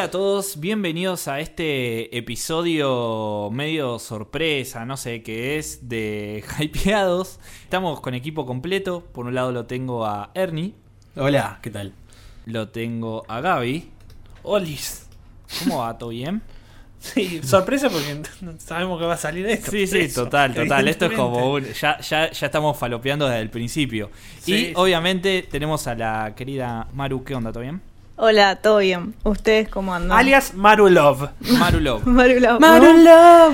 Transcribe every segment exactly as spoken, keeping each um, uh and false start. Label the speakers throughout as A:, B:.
A: a todos, bienvenidos a este episodio medio sorpresa, no sé qué es, de Hypeados. Estamos con equipo completo. Por un lado lo tengo a Ernie.
B: Hola, ¿qué tal?
A: Lo tengo a Gaby.
C: Olis.
A: ¿Cómo va? ¿Todo bien?
C: Sí, sorpresa porque no sabemos que va a salir esto.
A: Sí, sí,
C: Eso,
A: total, total. Esto es como un,
C: evidentemente.
A: ya, ya, ya estamos falopeando desde el principio.
C: Sí,
A: y
C: sí.
A: obviamente tenemos a la querida Maru. ¿Qué onda? ¿Todo bien?
D: Hola, todo bien. ¿Ustedes cómo andan?
C: Alias Marulov.
A: Maru Love.
D: Marulov.
C: Marulov.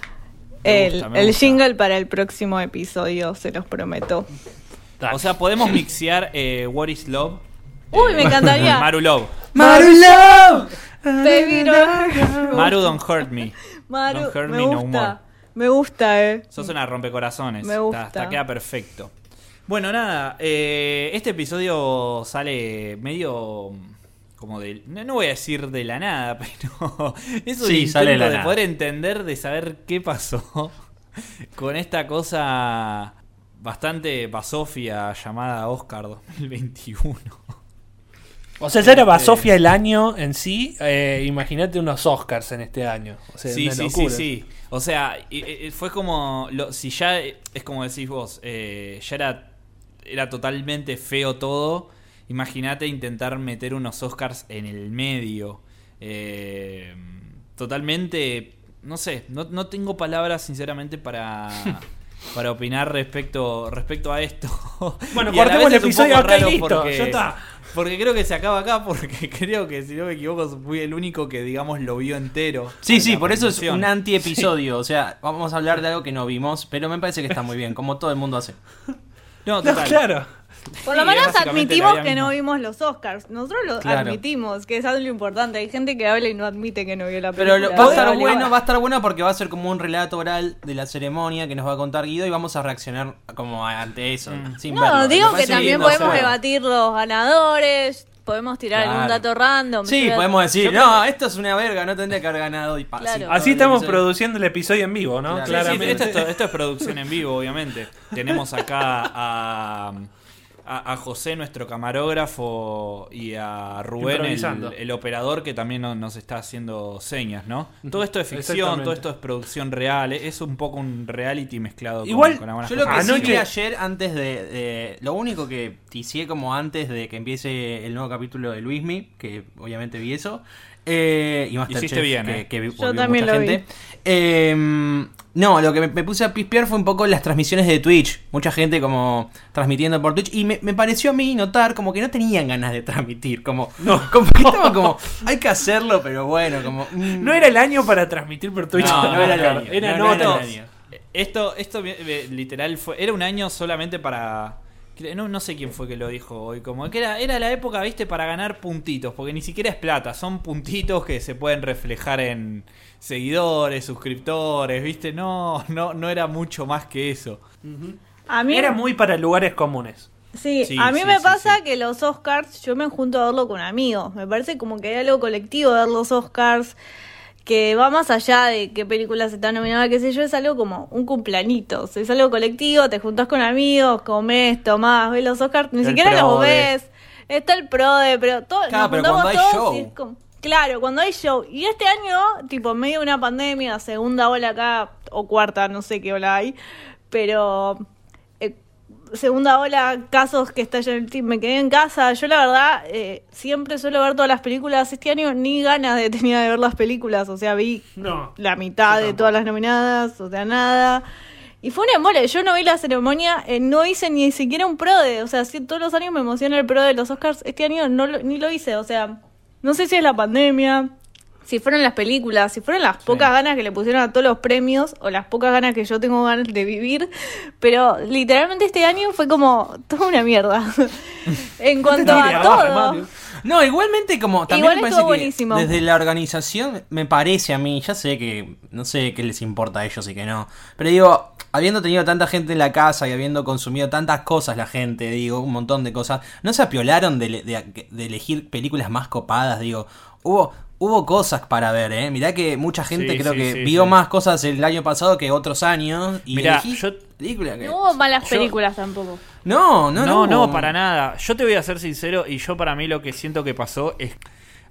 A: Me
D: El,
A: gusta, me
D: el
A: gusta.
D: jingle para el próximo episodio, se los prometo.
A: O sea, podemos mixear eh, What is Love.
D: Uy, me encantaría.
A: Maru Love.
C: Marulov.
D: Baby, no.
A: Maru, don't hurt me.
D: Maru,
A: Don't hurt
D: me
A: me no more.
D: gusta. Me gusta, eh.
A: Sos una rompecorazones.
D: Me gusta.
A: Está, está- queda perfecto. Bueno, nada. eh, este episodio sale medio como de... No, no voy a decir de la nada, pero es un
B: Sí,
A: intento
B: sale de la
A: de
B: nada.
A: poder entender, de saber qué pasó con esta cosa bastante basofia llamada Oscar dos mil veintiuno.
C: O sea, ya era Basofia el año en sí. Eh, Imagínate unos Oscars en este año. O sea,
A: Sí,
C: una
A: sí, sí,
C: locura.
A: sí. O sea, y- y- fue como... Lo, si ya, es como decís vos, eh, ya era, era totalmente feo todo, imagínate intentar meter unos Oscars en el medio. Eh, totalmente... No sé, no, no tengo palabras sinceramente para... Para opinar respecto respecto a esto.
C: Bueno,
A: Y a la
C: cortemos
A: vez
C: el
A: es un
C: episodio
A: poco
C: acá y
A: raro
C: listo,
A: porque-
C: ya está.
A: Porque creo que se acaba acá, porque creo que, si no me equivoco, fui el único que, digamos, lo vio entero.
B: Sí,
A: en
B: sí,
A: la
B: por eso es
A: presentación.
B: un anti-episodio. O sea, vamos a hablar de algo que no vimos, pero me parece que está muy bien, como todo el mundo hace.
A: No,
C: No,
A: total.
C: claro.
D: Por lo
A: Sí,
D: menos
A: es básicamente
D: admitimos
A: la
D: que
A: misma.
D: no vimos los Oscars. Nosotros lo
B: Claro.
D: admitimos, que es algo importante. Hay gente que habla y no admite que no vio la película.
B: Pero lo- va a estar
D: Vale,
B: bueno,
D: vale.
B: va a estar bueno porque va a ser como un relato oral de la ceremonia que nos va a contar Guido y vamos a reaccionar como ante eso,
A: Mm.
B: sin
D: No,
B: verlo.
D: digo
B: Me
D: que
B: parece
D: también
B: lindo
D: podemos
B: hacerlo.
D: debatir los ganadores. Podemos tirar
B: Claro.
D: algún dato random.
B: Sí,
D: Yo-
B: podemos decir,
A: Yo
B: no, esto es una verga, no tendría que haber ganado y pa,
D: Claro.
B: sí,
C: Así
B: todo el
C: estamos
B: episodio.
C: produciendo el episodio en vivo, ¿no?
B: Claro.
A: Sí, sí,
C: Claramente.
A: esto, esto- esto es producción en vivo, obviamente. Tenemos acá a, a, a José, nuestro camarógrafo, y a Rubén,
C: Improvisando.
A: el, el operador, que también no- nos está haciendo señas, ¿no? Todo esto es ficción,
C: Exactamente.
A: todo esto es producción real. Es un poco un reality mezclado con-
C: Igual,
A: con, algunas
B: Yo lo que
A: cosas.
B: sí
C: Anoche-
B: vi ayer antes de, de- Lo único que ticié como antes de que empiece el nuevo capítulo de Luismi, que obviamente vi eso. Eh, y Masterchef,
A: Hiciste bien,
B: que,
A: eh.
B: que vi-
D: Yo
B: volvió
D: también
B: mucha
D: lo vi.
B: gente. Eh, no, lo que me, me puse a pispear fue un poco las transmisiones de Twitch. Mucha gente como transmitiendo por Twitch. Y me, me pareció a mí notar como que no tenían ganas de transmitir. Como,
C: No.
B: como que estaba como, hay que hacerlo, pero bueno, como... mm.
C: No era el año para transmitir por Twitch.
A: No, no era el
B: año.
C: Era
B: No,
C: no,
B: no era
C: no.
B: el año.
A: Esto, esto eh, literal fue. Era un año solamente para. No, no sé quién fue que lo dijo hoy. Como que era, era la época, viste, para ganar puntitos. Porque ni siquiera es plata. Son puntitos que se pueden reflejar en seguidores, suscriptores, viste. No, no, no era mucho más que eso.
D: A mí
C: Era muy para lugares comunes.
D: Sí,
A: Sí,
D: a mí
A: sí,
D: me
A: sí,
D: pasa
A: sí.
D: que los Oscars, yo me junto a verlo con amigos. Me parece como que hay algo colectivo de ver los Oscars que va más allá de qué películas están nominadas, qué sé yo, es algo como un cumpleañito. Es algo colectivo, te juntás con amigos, comés, tomás, ves los Oscars, ni
B: El
D: siquiera los
B: prode.
D: ves. Está el prode, pero todo,
B: Claro,
D: nos
B: pero
D: juntamos
B: cuando hay
D: todos
B: show.
D: y es como- claro, cuando hay show. Y este año, tipo, en medio de una pandemia, segunda ola acá, o cuarta, no sé qué ola hay, pero eh, segunda ola, casos que estallan el team, me quedé en casa. Yo la verdad, eh, siempre suelo ver todas las películas. Este año ni ganas de tenía de ver las películas, o sea, vi
C: No.
D: la mitad de todas las nominadas, o sea, nada. Y fue un embole, yo no vi la ceremonia, eh, no hice ni siquiera un prode, o sea, sí, todos los años me emociona el prode de los Oscars, este año no lo- ni lo hice, o sea, no sé si es la pandemia, si fueron las películas, si fueron las pocas ganas que le pusieron a todos los premios, o las pocas ganas que yo tengo ganas de vivir, pero literalmente este año fue como toda una mierda, en cuanto
C: Tire
D: a
C: abajo,
D: todo.
C: Mario.
B: No, igualmente como también
D: Igual
B: me parece
D: estuvo
B: que
D: buenísimo.
B: desde la organización me parece a mí, ya sé que no sé qué les importa a ellos y qué no, pero digo, habiendo tenido tanta gente en la casa y habiendo consumido tantas cosas la gente, digo, un montón de cosas, no se apiolaron de, de, de elegir películas más copadas, digo, hubo hubo cosas para ver, eh, mirá que mucha gente
A: Sí,
B: creo
A: sí,
B: que
A: sí,
B: vio
A: sí.
B: más cosas el año pasado que otros años y
A: Mirá,
B: elegí
A: yo-
B: películas que...
D: No hubo malas
A: Yo-
D: películas tampoco.
B: No, no,
A: No,
B: no,
A: no, para nada. Yo te voy a ser sincero y yo para mí lo que siento que pasó es...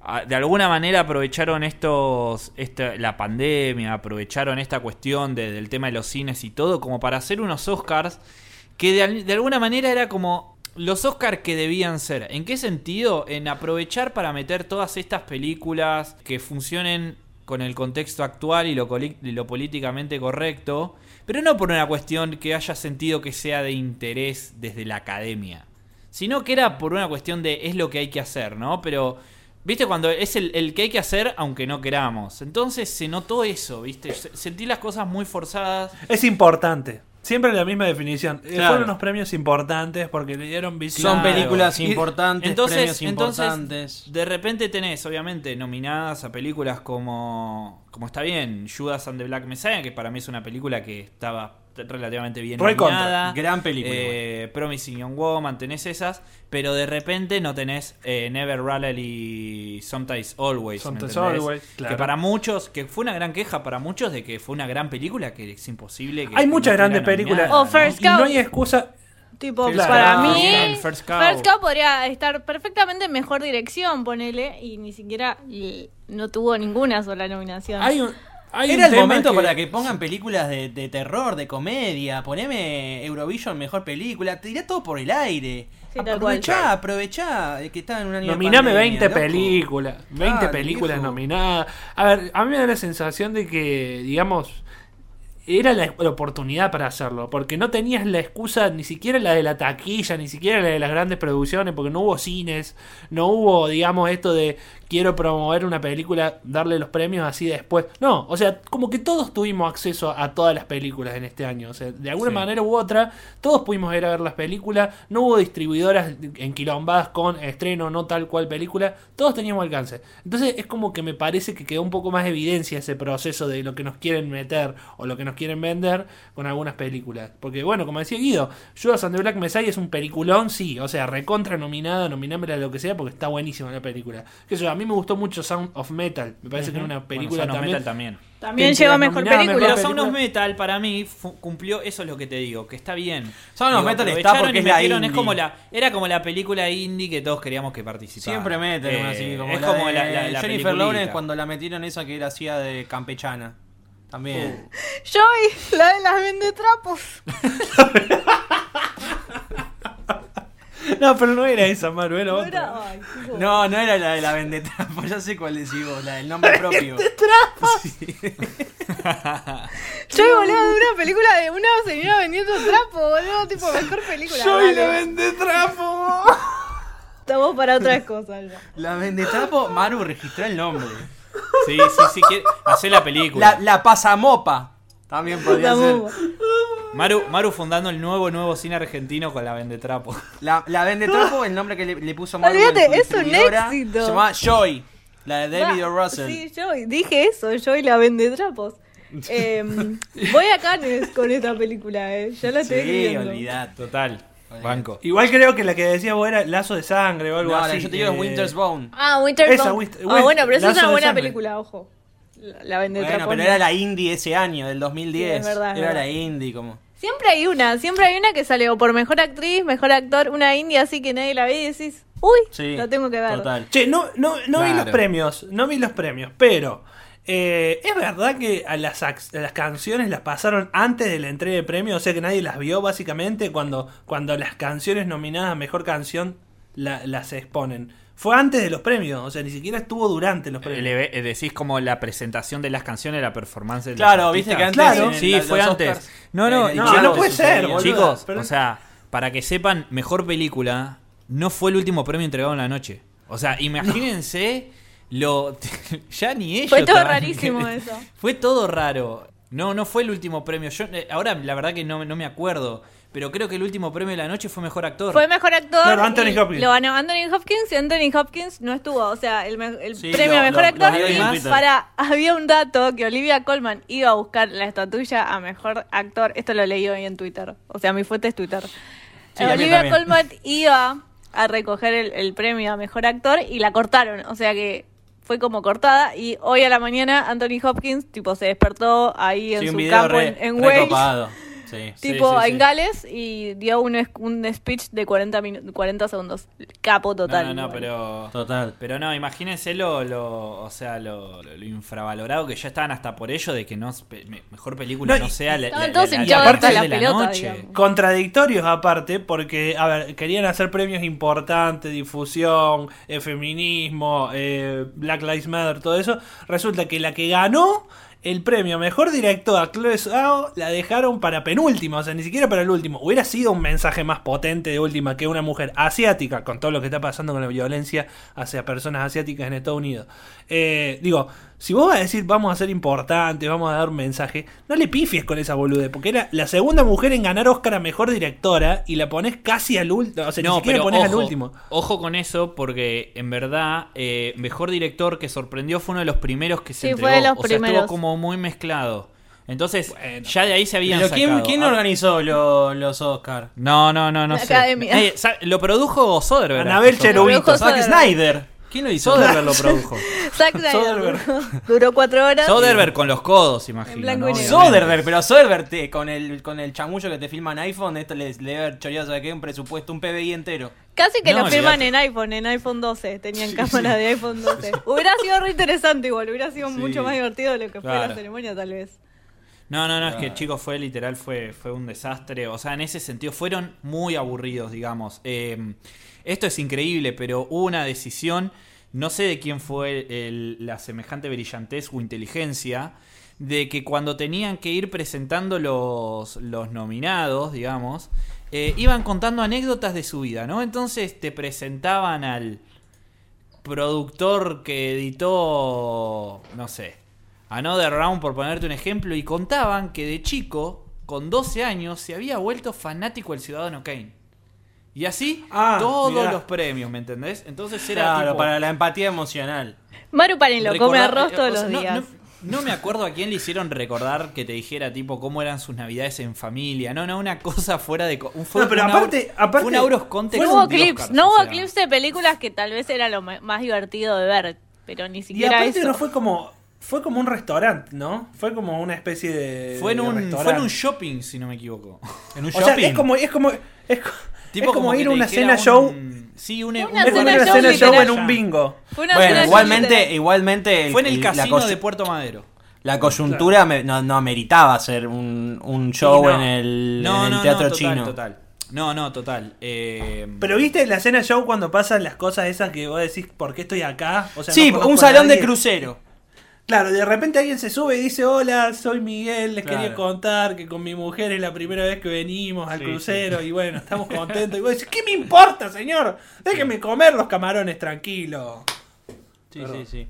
A: de alguna manera aprovecharon estos esta, la pandemia, aprovecharon esta cuestión de, del tema de los cines y todo como para hacer unos Oscars que de, de alguna manera era como los Oscars que debían ser. ¿En qué sentido? En aprovechar para meter todas estas películas que funcionen con el contexto actual y lo, y lo políticamente correcto, pero no por una cuestión que haya sentido que sea de interés desde la academia, sino que era por una cuestión de es lo que hay que hacer, ¿no? Pero ¿viste? Cuando es el, el que hay que hacer aunque no queramos. Entonces se notó eso, ¿viste? Sentí las cosas muy forzadas.
C: Es importante. Siempre la misma definición.
B: Claro.
C: Fueron unos premios importantes porque le dieron visión.
B: Son películas
C: Y-
B: importantes,
A: Entonces,
B: premios
A: entonces
B: importantes.
A: de repente tenés, obviamente, nominadas a películas como... Como está bien, Judas and the Black Messiah, que para mí es una película que estaba relativamente bien
C: Recontra.
A: nominada.
B: Gran película,
A: Eh, Promising Young Woman, tenés esas, pero de repente no tenés eh, Never Rarely Sometimes Always. ¿me
C: Sometimes
A: entendés?
C: Always, claro.
A: Que para muchos, que fue una gran queja para muchos de que fue una gran película, que es imposible que
C: Hay
A: que
C: muchas
A: no
C: grandes
A: estuviera
C: películas.
A: nominada,
D: O First
C: Y no
D: Cow.
C: hay excusa.
D: Tipo,
B: First
D: para
B: Cow.
D: mí,
A: Bien, First Cow.
D: First Cow podría estar perfectamente en mejor dirección, ponele, y ni siquiera y no tuvo ninguna sola nominación.
C: Hay un, hay
B: Era
C: un
B: el
C: tema
B: momento
C: que-
B: para que pongan películas de, de terror, de comedia. Poneme Eurovision mejor película. Te dirá todo por el aire.
D: Sí, tal
B: aprovechá,
D: cual.
B: aprovechá eh, que está en un año de
C: Nominame
B: pandemia,
C: veinte
B: loco.
C: películas. veinte
B: Dale,
C: películas
B: viejo.
C: nominadas. A ver, a mí me da la sensación de que, digamos, era la, la oportunidad para hacerlo. Porque no tenías la excusa, ni siquiera la de la taquilla, ni siquiera la de las grandes producciones, porque no hubo cines, no hubo, digamos, esto de quiero promover una película, darle los premios así después. No, o sea, como que todos tuvimos acceso a todas las películas en este año. O sea, de alguna
A: Sí.
C: manera u otra, todos pudimos ir a ver las películas. No hubo distribuidoras enquilombadas con estreno, no tal cual película. Todos teníamos alcance. Entonces es como que me parece que quedó un poco más evidencia ese proceso de lo que nos quieren meter o lo que nos quieren vender con algunas películas. Porque bueno, como decía Guido, Judas and the Black Messiah es un peliculón, sí. O sea, recontra nominada, nominámela lo que sea porque está buenísima la película. Que eso, a mí me gustó mucho Sound of Metal. Me parece que era una película
A: Bueno, Sound of
C: también.
A: Metal también.
D: También
C: que
D: lleva
C: entre las
D: mejor
C: nominadas,
D: película.
A: Pero
C: mejor
A: Sound of
C: película.
A: Metal para mí fu- cumplió, eso es lo que te digo, que está bien.
B: Sound of
A: Digo,
B: Metal está
A: aprovecharon
B: porque
A: y
B: es la
A: metieron,
B: indie.
A: Es como la, era como la película indie que todos queríamos que participara.
B: Siempre meten
A: Eh,
B: una así, como
A: es
B: la
A: como
B: de
A: la, la, la
B: Jennifer
A: peliculita.
B: Lawrence cuando la metieron esa que era hacía de campechana. También.
D: Joy, la de las vendetrapos.
C: No, pero no era esa, Maru, era
D: No
C: otra.
D: era- ay, chico.
B: No, no era la de la vendetta, pues ya sé cuál decís vos, la del nombre propio.
D: Joy, boludo, de una película de una señora vendiendo trapo, boludo, tipo mejor película.
C: Soy
D: dale.
C: la vendetrapo.
D: Estamos para otras cosas ya.
B: La vendetapo, Maru registró el nombre.
A: Sí, sí, sí, quiere hacer la película.
B: La, la pasamopa. También podría
D: La
B: ser.
D: mumo.
A: Maru, Maru fundando el nuevo nuevo cine argentino con la Vendetrapo.
B: La, la vendetrapo, el nombre que le, le puso Maru.
D: Olvídate,
B: en su
D: es un
B: distribuidora,
D: éxito.
B: Se llama Joy. La de David
D: Va,
B: O. Russell.
D: Sí, Joy, dije eso, Joy la vende trapos. Eh, voy a Cannes con esta película, eh. Ya la estoy
B: Sí,
D: escribiendo.
B: olvidate.
A: Total. Banco.
C: Igual creo que la que decía vos era Lazo de Sangre o algo
B: No, la
C: así.
B: que yo te digo es
C: eh,
B: Winter's Bone.
D: Ah, Winter
C: Esa,
D: Bone.
C: Winter-
D: Ah, bueno, pero esa es
C: Lazo
D: una
C: de
D: buena
C: Sangre.
D: película, ojo. La, la vende
B: Bueno,
D: trapos.
B: pero era la indie ese año, del dos mil diez.
D: Sí, es verdad, es
B: era
D: verdad.
B: la indie como.
D: Siempre hay una, siempre hay una que sale o por mejor actriz, mejor actor, una india así que nadie la ve y decís, uy,
B: Sí,
D: la tengo que ver.
B: Total.
C: Che, no, no, no vi
B: Claro.
C: los premios, no vi los premios, pero eh, es verdad que a las, ac- a las canciones las pasaron antes de la entrega de premios, o sea que nadie las vio básicamente cuando, cuando las canciones nominadas a mejor canción la- las exponen. Fue antes de los premios, o sea, ni siquiera estuvo durante los premios.
A: Le ve- eh, decís como la presentación de las canciones, la performance de los
B: Claro,
A: artistas.
B: viste que antes.
C: Claro.
B: en
A: Sí,
B: la-
A: fue
B: los
A: antes.
B: Oscars,
A: No, no,
B: eh,
A: no,
B: Chicos,
C: no puede
B: se
C: ser,
B: seguían.
C: boludo.
A: Chicos,
C: pero-
A: o sea, para que sepan, mejor película no fue el último premio entregado en la noche. O sea, imagínense lo ya ni ellos
D: Fue todo
A: estaban-
D: rarísimo eso.
A: Fue todo raro. No, no fue el último premio. Yo eh, ahora la verdad que no, no me acuerdo, pero creo que el último premio de la noche fue mejor actor.
D: Fue mejor actor.
C: Claro, Anthony
D: y
C: Hopkins.
D: Lo ganó Anthony Hopkins y Anthony Hopkins no estuvo. O sea, el, me- el
B: Sí,
D: premio
B: lo-
D: a mejor
B: lo-
D: actor.
B: lo vi en
D: y
B: Twitter.
D: para, había un dato que Olivia Colman iba a buscar la estatuilla a mejor actor. Esto lo leí hoy en Twitter. O sea, mi fuente es Twitter.
B: Sí, a mí
D: Olivia
B: también.
D: Colman iba a recoger el, el premio a mejor actor y la cortaron. O sea que fue como cortada. Y hoy a la mañana Anthony Hopkins tipo se despertó ahí en
B: Sí, un
D: su
B: video
D: campo
B: re,
D: en, en
B: re
D: Wales.
B: copado. Sí. Sí.
D: Tipo
A: Sí, sí, sí.
D: en Gales y dio un, es- un speech de cuarenta, minu- cuarenta segundos. Capo total.
A: No, no, no,
D: igual.
A: pero.
B: Total.
A: Pero no, imagínense lo, lo, o sea, lo, lo- lo infravalorado que ya estaban hasta por ello de que no pe- me- mejor película
C: No,
A: no,
C: y-
A: sea la,
D: Estaban
A: la-
D: todos
A: la- la
C: hinchados
A: parte
C: hasta
D: la
A: de la
D: pelota,
A: noche.
D: digamos.
C: Contradictorios aparte, porque, a ver, querían hacer premios importantes, difusión, eh, feminismo, eh, Black Lives Matter, todo eso. Resulta que la que ganó el premio Mejor Directora, Chloe Zhao, la dejaron para penúltima, o sea, ni siquiera para el último. Hubiera sido un mensaje más potente de última que una mujer asiática, con todo lo que está pasando con la violencia hacia personas asiáticas en Estados Unidos. Eh, digo, si vos vas a decir vamos a ser importantes, vamos a dar un mensaje, no le pifies con esa bolude, porque era la segunda mujer en ganar Oscar a Mejor Directora y la pones casi al último, o sea, ni
A: No,
C: siquiera
A: pero
C: pones
A: ojo,
C: al último.
A: ojo con eso porque en verdad eh, Mejor Director que sorprendió fue uno de los primeros que se
D: Sí,
A: entregó.
D: fue de los
A: o sea,
D: primeros.
A: estuvo como muy mezclado. Entonces,
C: Bueno.
A: ya de ahí se habían
B: Pero ¿quién,
A: sacado.
B: ¿quién
A: Ah,
B: organizó lo- los Oscars?
A: No, no, no, no
D: La
A: sé.
D: academia.
A: Eh, sa- lo produjo Soderbergh.
C: Anabel
A: Esto.
C: Cherubito.
D: Produjo
B: Zack
D: Soderbergh.
B: Snyder. ¿Quién lo hizo?
A: Soderbergh lo produjo.
D: Zack Snyder
C: Soderbergh.
D: duró, duró cuatro horas.
A: Soderbergh con los codos, imagino.
D: En blanco
A: ¿no?
D: y negro.
A: Obviamente.
B: Soderbergh, pero Soderbergh te- con el con el chamullo que te filma en iPhone, esto le, le debe haber choreado, ¿sabes qué? Un presupuesto, un P B I entero.
D: Casi que
A: No,
D: lo firman
A: olvidate.
D: en iPhone, en iPhone doce. Tenían cámara de iPhone doce. Hubiera sido re interesante igual, hubiera sido
A: Sí.
D: mucho más divertido de lo que fue
A: Claro.
D: la ceremonia tal vez.
A: No, no, no, es que chicos fue literal, fue, fue un desastre. O sea, en ese sentido fueron muy aburridos, digamos. Eh, esto es increíble, pero hubo una decisión, no sé de quién fue el- la semejante brillantez o inteligencia, de que cuando tenían que ir presentando los, los nominados, digamos, eh, iban contando anécdotas de su vida, ¿no? Entonces te presentaban al productor que editó, no sé, Another Round, por ponerte un ejemplo, y contaban que de chico, con doce años, se había vuelto fanático del Ciudadano Kane. Y así,
C: Ah,
A: todos
C: mirá.
A: los premios, ¿me entendés? Entonces era
B: Claro,
A: tipo...
B: para la empatía emocional.
D: Maru Parin lo come
A: recordar-
D: arroz
A: eh,
D: todos
A: o sea,
D: los
A: no-
D: días.
A: No, no me acuerdo a quién le hicieron recordar que te dijera, tipo, cómo eran sus navidades en familia. No, no, una cosa fuera de... co- Un, fue
C: No, pero
A: un
C: aparte-
A: out-
C: aparte-
A: fue un out of context
D: No hubo
A: de
D: clips,
A: Oscars,
D: no
A: o
D: hubo
A: sea.
D: clips de películas que tal vez era lo ma- más divertido de ver, pero ni
C: Y
D: siquiera
C: aparte
D: eso.
C: no fue como fue como un restaurante, ¿no? Fue como una especie de
A: Fue en,
C: de
A: un,
C: restaurante.
A: fue en un shopping, si no me equivoco.
B: En un
C: O sea, es como es como es, co-
A: Tipo
C: es como, ir
A: que
C: a
A: te
C: una
A: dijera
C: cena
A: un-
C: show.
A: Sí, un,
D: Una
A: un-
C: Es como
D: cena
C: ir a una
D: show
C: cena show en
D: literal.
C: un bingo.
D: Fue una
B: Bueno,
D: cena
B: igualmente,
D: literal.
B: igualmente el-
A: Fue en el
B: el- la,
A: casino
B: cos-
A: de Puerto Madero.
B: la coyuntura me- no, no ameritaba hacer un, un show
C: Sí, no.
B: en el,
A: No,
B: en el
A: no,
B: teatro
A: no, total,
B: chino.
A: total. No, no, total. Eh,
C: Pero viste la cena show cuando pasan las cosas esas que vos decís, ¿por qué estoy acá? O sea,
B: Sí,
C: no conozco
B: un
C: a
B: salón de
C: nadie.
B: crucero.
C: Claro, de repente alguien se sube y dice, hola, soy Miguel, les
B: Claro.
C: quería contar que con mi mujer es la primera vez que venimos al
B: Sí,
C: crucero y bueno, estamos contentos. Y vos decís, ¿qué me importa, señor? Déjeme comer los camarones tranquilo.
B: Sí,
C: Perdón.
B: sí, sí.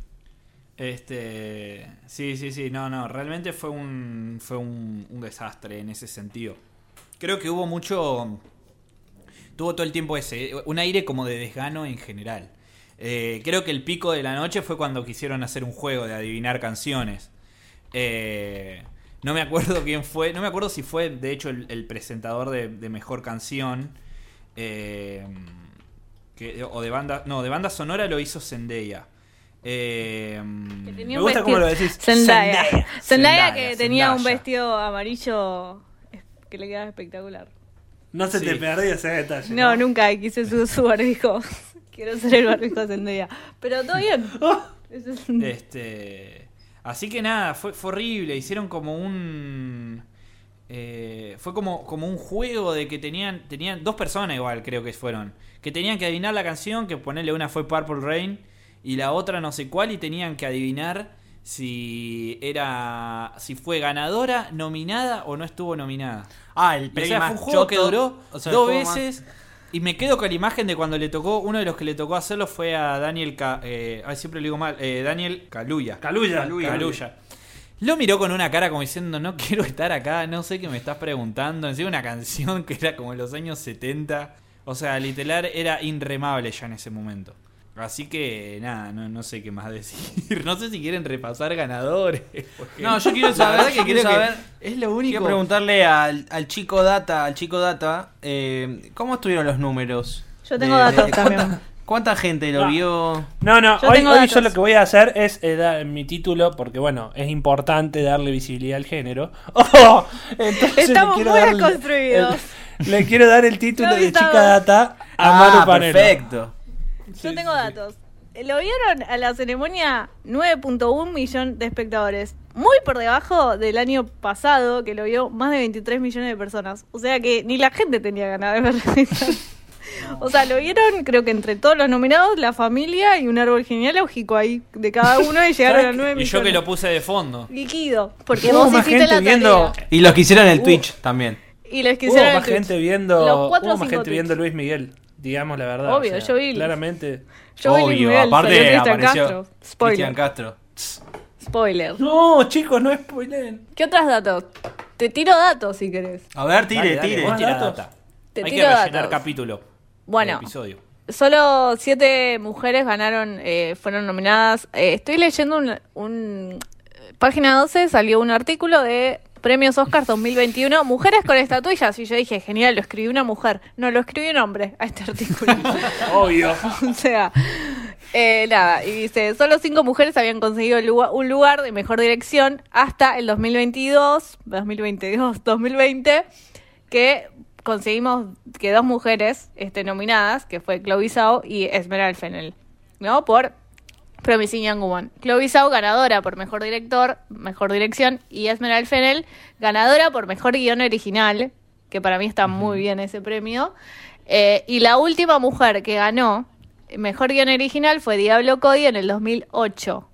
A: Este, sí, sí, sí, no, no, realmente fue un fue un, un desastre en ese sentido. Creo que hubo mucho, tuvo todo el tiempo ese, un aire como de desgano en general. Eh, creo que el pico de la noche fue cuando quisieron hacer un juego de adivinar canciones. Eh, no me acuerdo quién fue, no me acuerdo si fue de hecho el, el presentador de, de mejor canción. Eh, que, o de banda, no, de banda sonora lo hizo Zendaya. Eh,
D: Que
C: Me
D: tenía un
C: gusta cómo lo
D: vestido-
C: decís.
D: Zendaya.
C: Zendaya.
D: Zendaya que
A: Zendaya,
D: tenía un
A: Zendaya.
D: vestido amarillo que le quedaba espectacular.
C: No se
A: Sí.
C: te perdió ese detalle.
D: No, nunca quise su, su barbijo. Quiero ser el barbijo de Zendaya. Pero todo bien.
C: Oh,
D: Eso es-
A: Este, así que nada, fue, fue horrible. Hicieron como un, eh, fue como, como un juego de que tenían, tenían dos personas igual, creo que fueron, que tenían que adivinar la canción. Que ponerle una fue Purple Rain y la otra no sé cuál, y tenían que adivinar si era, si fue ganadora, nominada o no estuvo nominada.
B: Ah, el
A: Y, o
B: premio
A: sea,
B: más
A: fue un juego
B: choto,
A: que duró
B: o sea, el
A: dos
B: juego más-
A: veces. Y me quedo con la imagen de cuando le tocó, uno de los que le tocó hacerlo fue a Daniel, Ca- eh, ay, siempre lo digo mal, eh, Daniel Kaluuya.
C: Caluya.
B: Caluya.
A: Kaluuya. Lo miró con una cara como diciendo, no quiero estar acá, no sé qué me estás preguntando. Encima una canción que era como en los años setenta. O sea, literal era inremable ya en ese momento. Así que nada, no, no sé qué más decir. No sé si quieren repasar ganadores. porque
B: No, yo quiero
A: la
B: saber,
A: verdad que
B: yo quiero
A: creo que
B: saber-
A: es lo único.
B: Quiero preguntarle al, al chico Data, al chico Data, eh, ¿cómo estuvieron los números?
D: Yo tengo
B: De-
D: datos
B: de-
D: también.
B: ¿cuántas, ¿Cuánta gente lo
C: No.
B: vio?
C: No, no,
D: Yo
C: hoy,
D: tengo
C: hoy
D: datos.
C: yo lo que voy a hacer es eh, dar mi título, porque bueno, es importante darle visibilidad al género. ¡Oh! Entonces
D: Estamos
C: le quiero
D: muy
C: dar el-
D: desconstruidos.
C: el- le quiero dar el título
D: No
C: de
D: avisaba.
C: Chica Data a
B: Ah,
C: Manu Panelo.
B: perfecto.
D: Yo tengo datos. Lo vieron a la ceremonia nueve punto uno millón de espectadores. Muy por debajo del año pasado, que lo vio más de veintitrés millones de personas. O sea que ni la gente tenía ganas de verlo. O sea, lo vieron, creo que entre todos los nominados, la familia y un árbol genealógico ahí de cada uno y llegaron a nueve
A: Y
D: millones.
A: yo que lo puse de fondo.
D: Líquido. Porque
C: Hubo
D: vos
C: más
D: hiciste
C: gente
D: la
C: viendo-
D: tarea.
B: Y los que hicieron el
C: Uh.
B: Twitch también.
D: Y les
C: Hubo
D: quisieron
C: más gente viendo,
D: Los cuatro
C: hubo
D: o
C: más
D: cinco
C: gente viendo
D: tweets.
C: Luis Miguel, digamos la verdad.
D: Obvio, yo vi-
C: Claramente.
D: Yo vi Luis
B: Obvio,
D: Miguel, salió
B: aparte
D: Cristian
B: apareció
D: Castro. Spoiler.
B: Cristian Castro.
D: Spoiler.
C: No, chicos, no spoilen.
D: ¿Qué otros datos? Te tiro datos si querés.
B: A ver, tire,
A: Dale, dale,
B: tire.
A: vos tira
C: datos?
A: data.
D: Te
A: Hay
D: tiro
A: que rellenar
D: datos.
A: capítulo.
D: Bueno.
A: del episodio.
D: Solo siete mujeres ganaron, eh, fueron nominadas. Eh, estoy leyendo un, un- Página doce salió un artículo de Premios Oscars dos mil veintiuno. Mujeres con estatuillas. Y yo dije, genial, lo escribió una mujer. No, lo escribió un hombre a este artículo.
C: Obvio.
D: O sea, eh, nada. Y dice, solo cinco mujeres habían conseguido el lugar- un lugar de mejor dirección hasta el dos mil veintidós, dos mil veintidós, dos mil veinte, que conseguimos que dos mujeres este, nominadas, que fue Chloe Zhao y Esmeralda Fennell, ¿no? Por Promising Young Woman. Chloe Zhao ganadora por mejor director, mejor dirección, y Esmeralda Fennell ganadora por mejor guión original, que para mí está muy bien ese premio. Eh, y la última mujer que ganó mejor guión original fue Diablo Cody en el dos mil ocho.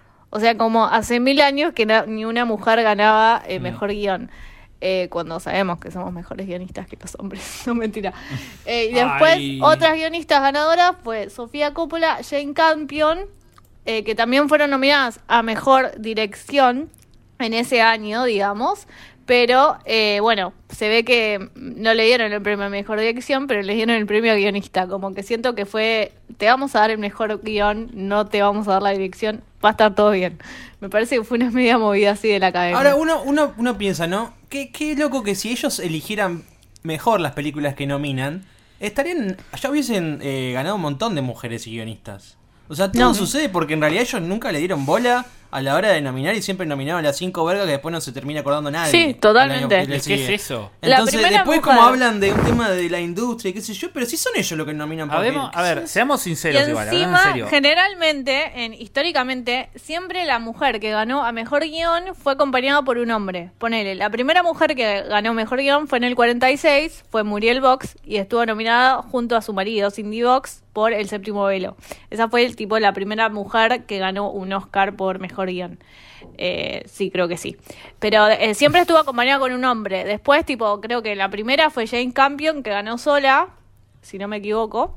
D: O sea, como hace mil años que na- ni una mujer ganaba eh, mejor guión. Eh, cuando sabemos que somos mejores guionistas que los hombres. No, mentira. Eh, y después,
C: Ay.
D: otras guionistas ganadoras fue Sofía Coppola, Jane Campion, eh, que también fueron nominadas a mejor dirección en ese año, digamos. Pero, eh, bueno, se ve que no le dieron el premio a mejor dirección, pero le dieron el premio a guionista. Como que siento que fue, te vamos a dar el mejor guión, no te vamos a dar la dirección, va a estar todo bien. Me parece que fue una media movida así de la academia.
B: Ahora, uno, uno, uno piensa, ¿no? Qué, qué loco que si ellos eligieran mejor las películas que nominan, estarían ya hubiesen eh, ganado un montón de mujeres y guionistas. O sea, todo
D: No.
B: sucede porque en realidad ellos nunca le dieron bola a la hora de nominar y siempre nominaban a las cinco vergas que después no se termina acordando nadie.
D: Sí, totalmente.
B: al año que le
A: ¿Qué es
B: sigue.
A: eso?
D: La
B: Entonces,
D: primera
B: después
D: mujer.
B: como hablan de un tema de la industria y qué sé yo, pero sí son ellos los que nominan. porque-
A: Habemos- a ver, seamos
D: Y
A: sinceros igual, hablando en
D: encima,
A: serio.
D: generalmente, en, históricamente, siempre la mujer que ganó a mejor guión fue acompañada por un hombre. Ponele, la primera mujer que ganó mejor guión fue en el cuarenta y seis, fue Muriel Box, y estuvo nominada junto a su marido, Cindy Box, por El séptimo velo. Esa fue el tipo la primera mujer que ganó un Oscar por mejor guión. Eh, sí, creo que sí. Pero eh, siempre estuvo acompañada con un hombre. Después, tipo, creo que la primera fue Jane Campion, que ganó sola, si no me equivoco.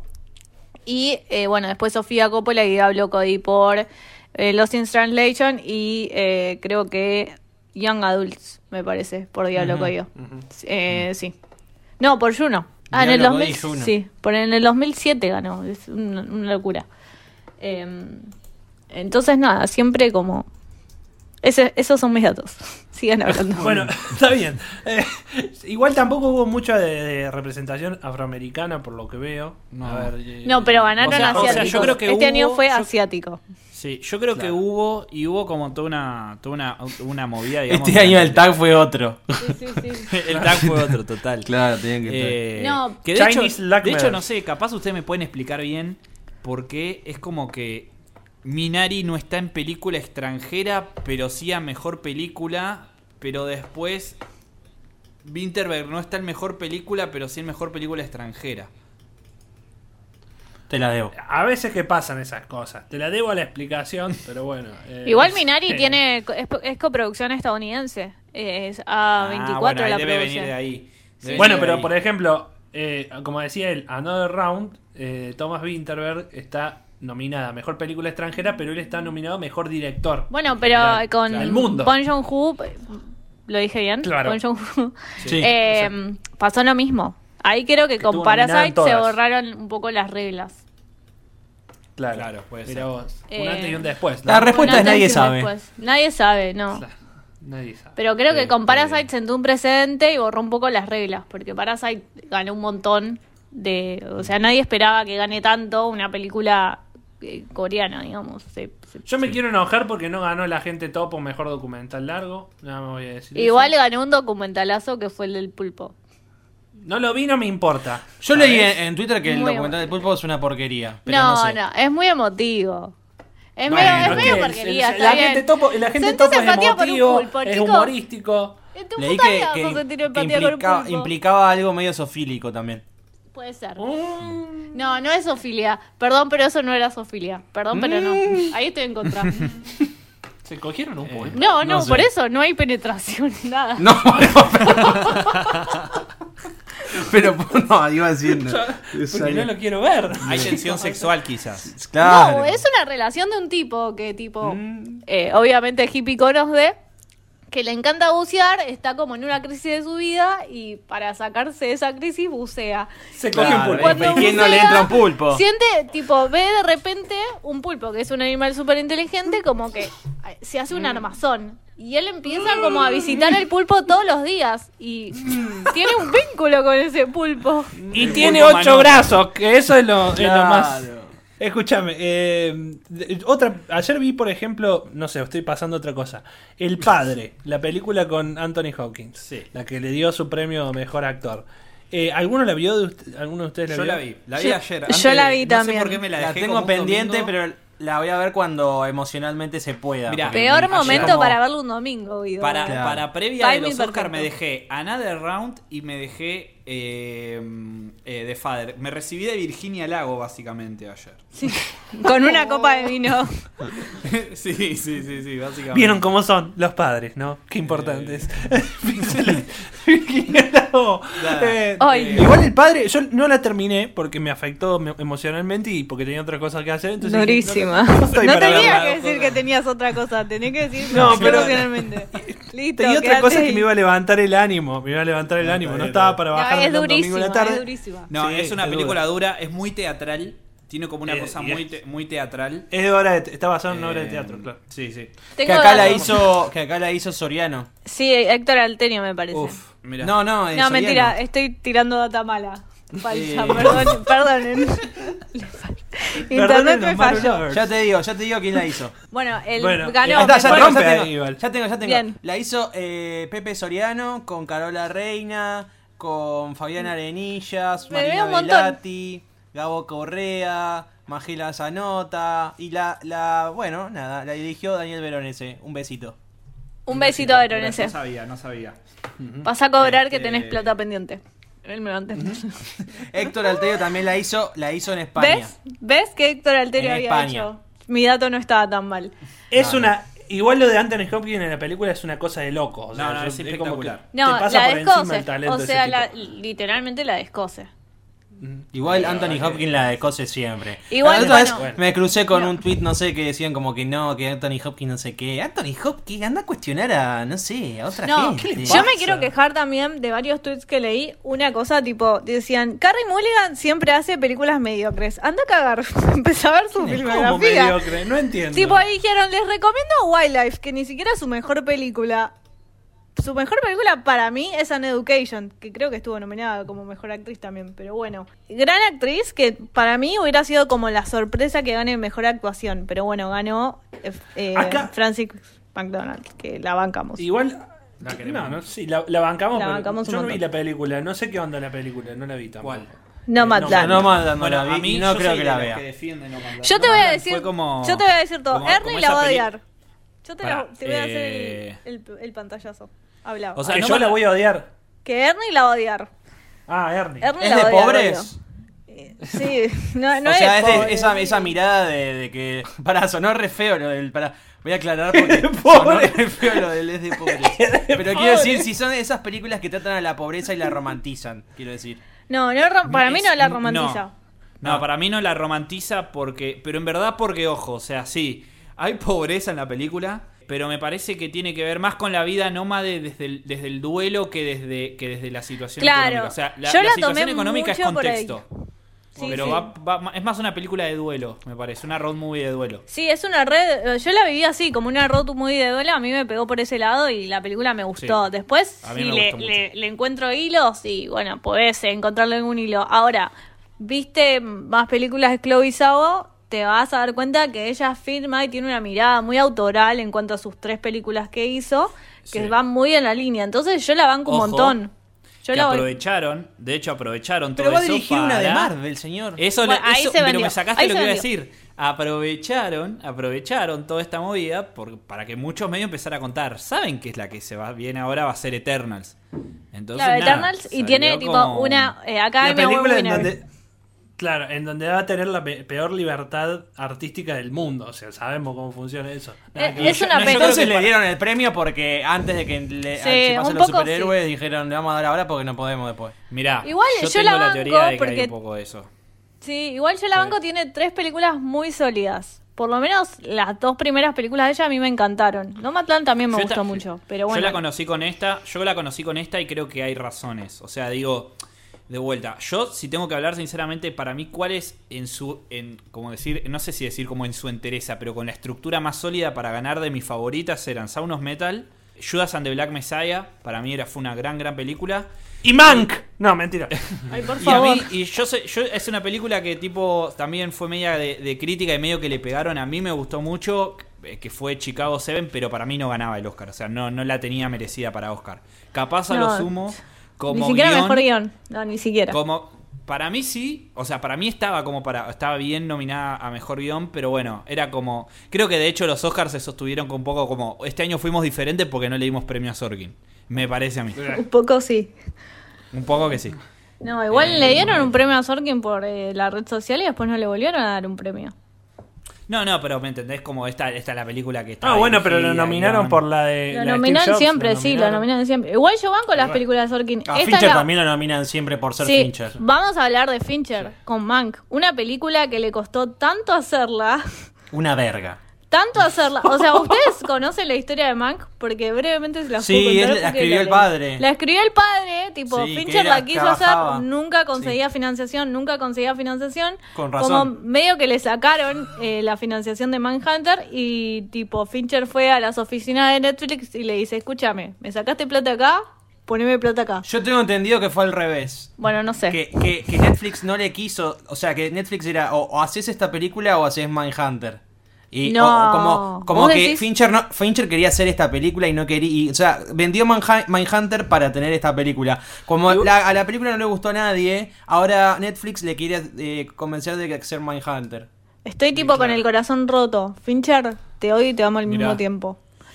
D: Y eh, bueno, después Sofía Coppola y Diablo Cody por eh, Lost in Translation y eh, creo que Young Adults, me parece, por Diablo
B: Ujú,
D: Cody. Eh, Sí. No, por Juno. Ah, en el
B: Diablo
D: dos
B: Cody
D: mil,
B: y Juno.
D: sí, por en el dos mil siete ganó. Es una, una locura. Eh, entonces, nada, siempre como... Ese, esos son mis datos. Sigan hablando.
C: Bueno, está bien. Eh, igual tampoco hubo mucha de, de representación afroamericana, por lo que veo.
A: No.
C: A ver, eh,
D: No, pero ganaron
A: O sea, o sea,
D: asiáticos.
A: yo creo que
D: este
A: hubo-
D: año fue
A: yo-
D: asiático.
A: Sí, yo creo que
C: Claro.
A: hubo, y hubo como toda una, toda una, una movida, digamos.
B: Este año el tag fue otro.
D: Sí, sí, sí.
A: El tag fue otro, total.
B: Claro, tienen que
A: Eh,
D: No.
A: que de
C: Chinese
A: hecho,
C: Luck
A: de hecho,
C: Murder.
A: no sé, capaz ustedes me pueden explicar bien por qué es como que Minari no está en película extranjera, pero sí a mejor película, pero después Winterberg no está en mejor película, pero sí en mejor película extranjera.
B: te la debo.
C: A veces que pasan esas cosas. Te la debo a la explicación, pero bueno. eh,
D: Igual Minari
C: eh,
D: tiene es, es coproducción estadounidense. Es A veinticuatro
A: Ah, bueno, ahí
D: la
A: debe
D: producción.
A: venir de ahí. Debe
C: Bueno,
A: venir de
C: pero
A: ahí.
C: por ejemplo, eh, como decía él, Another Round, eh, Thomas Winterberg está nominada a Mejor Película Extranjera, pero él está nominado a Mejor Director.
D: Bueno, pero
C: General.
D: con
C: El mundo.
D: Bong Joon-ho, ¿lo dije bien?
C: Claro.
D: Bong Joon-ho.
B: Sí,
D: Eh, pasó lo mismo. Ahí creo que con
C: Estuvo nominada en
D: Parasite se
C: todas.
D: borraron un poco las reglas.
C: Claro,
A: Claro, puede ser.
C: pero un
D: Eh,
C: antes y un después. ¿no?
B: La respuesta
D: Un
B: es nadie
D: antes y un
B: sabe.
D: después. Nadie sabe, no.
C: Claro, nadie sabe.
D: Pero creo que
A: Sí,
D: con
A: está
D: Parasite
A: bien.
D: sentó un precedente y borró un poco las reglas, porque Parasite ganó un montón de, o sea, nadie esperaba que gane tanto una película eh, coreana, digamos. Se- se-
C: Yo me quiero enojar porque no ganó La Gente Topo mejor documental largo. Nada me voy a decir.
D: Igual
C: eso.
D: ganó un documentalazo que fue el del pulpo.
C: No lo vi, no me importa.
B: Yo leí en, en Twitter que el
D: Muy
B: documental del pulpo es una porquería. Pero
D: No,
B: no,
D: no,
B: sé.
D: es muy emotivo. Es
C: Bueno,
D: medio, es
C: ¿qué
D: medio
C: es?
D: porquería,
C: El-
D: está
C: La
D: bien.
C: Gente Topo, la gente
D: Sentís
C: topo es
D: empatía por un
C: emotivo,
D: pulpo,
C: es
D: chico.
C: humorístico.
D: En tu
B: Leí
D: puta
B: que,
D: vida
B: que-
D: vas a sentir
B: que
D: empatía con un
B: implicaba,
D: pulpo.
B: implicaba algo medio sofílico también.
D: Puede ser.
C: Mm.
D: No, no es zoofilia. Perdón, pero eso no era zoofilia. Perdón, pero no.
C: Mm.
D: Ahí estoy en contra.
C: Se cogieron un pulpo.
D: No, no,
B: No sé.
D: por eso no hay penetración, nada.
B: No, pero, pero no, iba diciendo.
C: Porque no lo quiero ver.
A: Hay tensión sexual quizás.
B: Claro.
D: No, es una relación de un tipo que tipo,
B: Mm.
D: eh, obviamente hippie conoce, que le encanta bucear, está como en una crisis de su vida y para sacarse de esa crisis bucea.
C: Se coge un
B: Claro,
C: pulpo.
D: Cuando
B: ¿y quién no le
D: bucea,
B: entra un pulpo?
D: Siente, tipo, ve de repente un pulpo, que es un animal súper inteligente, como que eh, se hace un armazón. Y él empieza como a visitar el pulpo todos los días. Y tiene un vínculo con ese pulpo.
C: Y
A: El
C: tiene
A: pulpo
C: ocho
A: manote.
C: brazos, que eso es lo, es lo más...
B: Claro.
C: Escúchame, eh, de- otra, ayer vi, por ejemplo, no sé, estoy pasando otra cosa. El Padre, la película con Anthony Hopkins,
A: Sí.
C: la que le dio su premio a mejor actor. Eh, ¿Alguno la vio? De usted- ¿Alguno de ustedes la
A: Yo
C: vio?
A: la vi, la vi
D: Yo-
A: ayer.
D: yo
A: Antes-
D: la vi
A: no
D: también.
A: sé por qué me la
B: La
A: dejé
B: tengo
A: como un
B: pendiente,
A: domingo.
B: pero la voy a ver cuando emocionalmente se pueda.
A: Mirá,
B: porque
D: Peor
B: ayer
D: momento
B: como-
D: para verlo un domingo, Guido.
A: Para,
B: Claro.
A: para previa de
D: Timing
A: los Oscar
D: perfecto.
A: me dejé Another Round y me dejé eh, eh, The Father. Me recibí de Virginia Lago básicamente ayer.
D: Con una copa de vino.
A: sí, sí, sí, sí, básicamente.
C: Vieron cómo son los padres, ¿no? Qué importantes. Virginia Lago.
A: Nada.
C: Eh,
D: Ay.
C: eh, igual el Padre, yo no la terminé porque me afectó me- emocionalmente y porque tenía otra cosa que hacer. Entonces dije,
D: Durísima.
C: No, no
D: No,
C: estoy para
D: tenías
C: verla.
D: que decir que tenías otra cosa, tenés que decir
C: No,
D: no,
C: pero-
D: emocionalmente. Listo,
C: Tenía otra
D: quédate
C: cosa que
D: ahí.
C: me iba a levantar el ánimo. Me iba a levantar el
A: No,
C: ánimo.
A: está
C: No
A: bien,
C: estaba
A: está
C: para
D: No,
C: bajar
D: es
C: el domingo
D: durísima,
C: a la
D: es
C: tarde.
D: durísima.
A: No,
C: Sí,
A: es una
C: es
A: película dura. es muy teatral. Tiene como una
C: Eh,
A: cosa
C: y
A: muy,
C: es-
A: te- muy teatral.
C: Es de obra de- está basado en una obra de
A: Eh,
C: teatro, claro.
A: Sí, sí.
B: Que
D: Tengo
B: acá la
D: datos.
B: hizo, que acá la hizo Soriano.
D: Sí, Héctor Altenio me parece.
C: Uf.
A: Mira.
B: No, no, eh,
D: no,
B: Soriano.
D: mentira, estoy tirando data mala. Falsa,
B: Eh.
D: perdón, perdonen. Internet me
C: los Maru
D: falló.
C: Lovers.
B: Ya te digo, ya te digo quién la hizo.
D: Bueno, el
C: Bueno,
D: ganó.
B: Ahí está, ya
C: mejor-
B: tengo,
C: rompe
B: ya
C: ahí,
B: tengo,
C: igual.
B: ya tengo, ya tengo.
D: Bien.
B: La hizo eh, Pepe Soriano con Carola Reina, con Fabiana Arenillas,
D: Me veo
B: Marina
D: un montón.
B: Velati, Gabo Correa, Magela Zanota y la, la, bueno, nada, la dirigió Daniel Veronese. Un besito.
D: Un besito a Veronese.
A: No sabía, no sabía.
D: Vas a cobrar que
A: Este-
D: tenés plata pendiente. Él me lo antes.
B: Héctor Alterio también la hizo, la hizo en España.
D: ¿Ves? ¿Ves que Héctor Alterio
B: En
D: había
B: España.
D: hecho? Mi dato no estaba tan mal.
C: Es
B: No,
C: una. Igual lo de Anthony Hopkins en la película es una cosa de loco. O sea,
A: No, no,
C: yo-
A: es
C: como que
A: espectacular.
D: No,
C: te pasa
D: la
C: por encima
D: descose.
C: el talento
D: O
C: de
D: sea,
C: ese
D: la,
C: tipo.
D: literalmente la descose.
B: Igual Anthony Hopkins la descose siempre.
D: Igual,
B: la otra vez
D: bueno.
B: me crucé con
D: No.
B: un tweet, no sé, que decían como que no, que Anthony Hopkins no sé qué. Anthony Hopkins anda a cuestionar a, no sé, a otra
D: No,
B: gente.
D: yo me quiero quejar también de varios tweets que leí. Una cosa tipo, decían, Carrie Mulligan siempre hace películas mediocres. Anda a cagar. Empecé a ver su
C: ¿Cómo
D: filmografía.
C: mediocre? No entiendo.
D: Tipo, ahí dijeron, les recomiendo Wildlife, que ni siquiera es su mejor película. Su mejor película para mí es An Education, que creo que estuvo nominada como mejor actriz también, pero bueno. Gran actriz que para mí hubiera sido como la sorpresa que gane mejor actuación, pero bueno, ganó eh, eh,
C: Acá-
D: Francis McDormand, que la bancamos.
C: Igual.
A: La queremos.
C: no, no, sí, la, la bancamos,
D: La
C: pero
D: bancamos un
C: yo no vi
D: montón.
C: la película. No sé qué onda la película, no la vi tampoco.
A: ¿Cuál?
D: Nomadland.
B: No, no,
A: Bueno,
B: la vi
A: a mí
B: y no
A: yo
B: creo
A: soy
B: que
A: de
B: la
A: los
B: vea.
A: que defiende Nomadland.
D: Yo te voy a
A: Nomadland
D: decir,
A: fue como-
D: yo te voy a decir todo.
A: como-
D: Ernie
A: como
D: la
A: esa
D: va a
A: peli-
D: odiar. Yo te,
A: Pará,
D: la- te voy a hacer
A: eh,
D: el, el- el pantallazo. Hablaba.
A: O sea,
C: que
A: no
C: yo
A: me
C: la
A: la-
C: voy a odiar.
D: que Ernie la va a odiar.
C: Ah, Ernie.
D: Ernie
B: ¿Es
D: la
B: de
D: va a odiar,
B: pobres?
D: obvio. Eh, Sí, no, no
B: o sea, es de
D: pobre,
B: esa,
D: sí.
B: esa mirada de, de que. Para, sonó re feo lo del. Para, voy a aclarar porque.
C: Pobre.
B: sonó re feo lo del es de pobre. Pero quiero decir, si son de esas películas que tratan a la pobreza y la romantizan, quiero decir.
D: No, no rom- para mí no
A: Es-
D: la romantiza.
A: No, para mí no la romantiza porque. Pero en verdad porque, ojo, o sea, sí, hay pobreza en la película, pero me parece que tiene que ver más con la vida nómade desde el, desde el duelo que desde, que desde la situación
D: Claro,
A: económica. O sea, la,
D: yo
A: la
D: la
A: situación
D: tomé
A: económica es
D: mucho por ahí.
A: contexto.
D: Sí,
A: pero
D: sí.
A: Va, va- es más una película de duelo, me parece. Una road movie de duelo.
D: Sí, es una red. Yo la viví así, como una road movie de duelo. A mí me pegó por ese lado y la película me gustó.
A: Sí.
D: Después,
A: A mí
D: sí,
A: me
D: le,
A: gustó mucho.
D: le, le encuentro hilos y bueno, podés encontrarle algún hilo. Ahora, viste más películas de Chloe Zhao, te vas a dar cuenta que ella firma y tiene una mirada muy autoral en cuanto a sus tres películas que hizo, que
A: Sí.
D: van muy en la línea. Entonces yo la banco un
A: Ojo,
D: montón. Yo
A: que
D: la voy-
A: aprovecharon, de hecho aprovecharon
B: Pero
A: todo
B: va a
A: eso
B: dirigir
A: para...
B: una de Marvel, señor.
A: Eso,
D: Bueno,
A: lo-
D: ahí
A: eso-
D: se
A: pero
D: vendió,
A: me sacaste
D: ahí
A: lo que
D: se
A: iba a
D: vendió.
A: decir. Aprovecharon, aprovecharon toda esta movida por, para que muchos medios empezaran a contar. Saben que es la que se va viene ahora, va a ser Eternals. Entonces,
D: Claro,
A: nada,
D: Eternals y
A: salió
D: tiene tipo
A: como-
D: una... eh, acá
C: La
D: hay mi abuelo
C: película en
D: Winner.
C: donde, claro, en donde va a tener la pe- peor libertad artística del mundo. O sea, sabemos cómo funciona eso. Nada
D: Eh,
C: que
D: es
C: ver.
D: una
A: no, yo
D: pena.
A: creo
B: Entonces
A: que
B: le
A: para-
B: dieron el premio porque antes de que le
D: Sí,
B: se pasen
D: un
B: los
D: poco
B: superhéroes dijeron le vamos a dar ahora porque no podemos después.
A: Mirá,
D: Igual
A: yo,
D: yo
A: tengo
D: la
A: la,
D: banco
A: teoría de que hay
D: porque-
A: un poco de eso.
D: Sí, igual yo la banco tiene tres películas muy sólidas. Por lo menos las dos primeras películas de ella a mí me encantaron. Nomadland también me
A: Yo
D: gustó
A: esta-
D: mucho, pero
A: Yo
D: bueno.
A: la conocí con esta, yo la conocí con esta y creo que hay razones. O sea, digo, de vuelta, yo si tengo que hablar sinceramente, para mí cuál es en su, en, como decir, no sé si decir como en su entereza, pero con la estructura más sólida para ganar de mis favoritas eran Sound of Metal, Judas and the Black Messiah, para mí era, fue una gran, gran película.
C: ¡Y Mank! No, mentira.
D: Ay, por
A: Y a
D: favor.
A: mí, y yo sé, yo es una película que tipo también fue media de, de crítica y medio que le pegaron. A mí me gustó mucho, eh, que fue Chicago Seven, pero para mí no ganaba el Oscar. O sea, no, no la tenía merecida para Oscar. Capaz a
D: No,
A: lo sumo, como
D: ni siquiera
A: guión,
D: mejor guión. No, ni siquiera.
A: como para mí sí, o sea, para mí estaba como para estaba bien nominada a mejor guión, pero bueno, era como creo que de hecho los Oscars se sostuvieron con un poco como este año fuimos diferentes porque no le dimos premio a Sorkin. Me parece a mí.
D: Un poco sí.
A: Un poco que sí.
D: No, igual
A: Eh,
D: le dieron un premio a Sorkin por eh, la red social y después no le volvieron a dar un premio.
A: No, no, pero me entendés como esta, esta es la película que está.
C: Ah, bueno, pero lo nominaron por la de.
D: Lo
C: la de
D: nominan
C: Steve Jobs,
D: siempre,
C: lo
D: sí, lo
C: nominaron.
D: nominan siempre. Igual yo banco las películas de Sorkin.
B: A
D: Esta
B: Fincher
D: la-
B: también lo nominan siempre por ser
D: Sí,
B: Fincher.
D: vamos a hablar de Fincher con Mank. Una película que le costó tanto hacerla.
B: Una verga.
D: Tanto hacerla. O sea, ¿ustedes conocen la historia de Mank? Porque brevemente se la
B: Sí,
D: puedo contar
B: él la
D: porque
B: escribió el
D: leí.
B: padre.
D: La escribió el padre, tipo,
B: Sí, que
D: Fincher
B: era-
D: la quiso
B: trabajaba.
D: hacer, nunca conseguía financiación, nunca conseguía financiación.
B: Con
D: Como
B: razón.
D: medio que le sacaron eh, la financiación de Manhunter y tipo, Fincher fue a las oficinas de Netflix y le dice, escúchame, ¿me sacaste plata acá? Poneme plata acá.
B: Yo tengo entendido que fue al revés.
D: Bueno, no sé.
B: Que, que, que Netflix no le quiso, o sea, que Netflix era o, o haces esta película o haces Mindhunter. Y
D: No.
B: o- o como, como
D: ¿Vos
B: que
D: decís?
B: Fincher no, Fincher quería hacer esta película y no quería, y, o sea, vendió Manha- Mindhunter para tener esta película. Como la- a la película no le gustó a nadie, ahora Netflix le quiere eh, convencer de que hacer Mindhunter.
D: Estoy tipo con el corazón roto. Fincher, te odio y te amo al
A: Mirá.
D: mismo tiempo.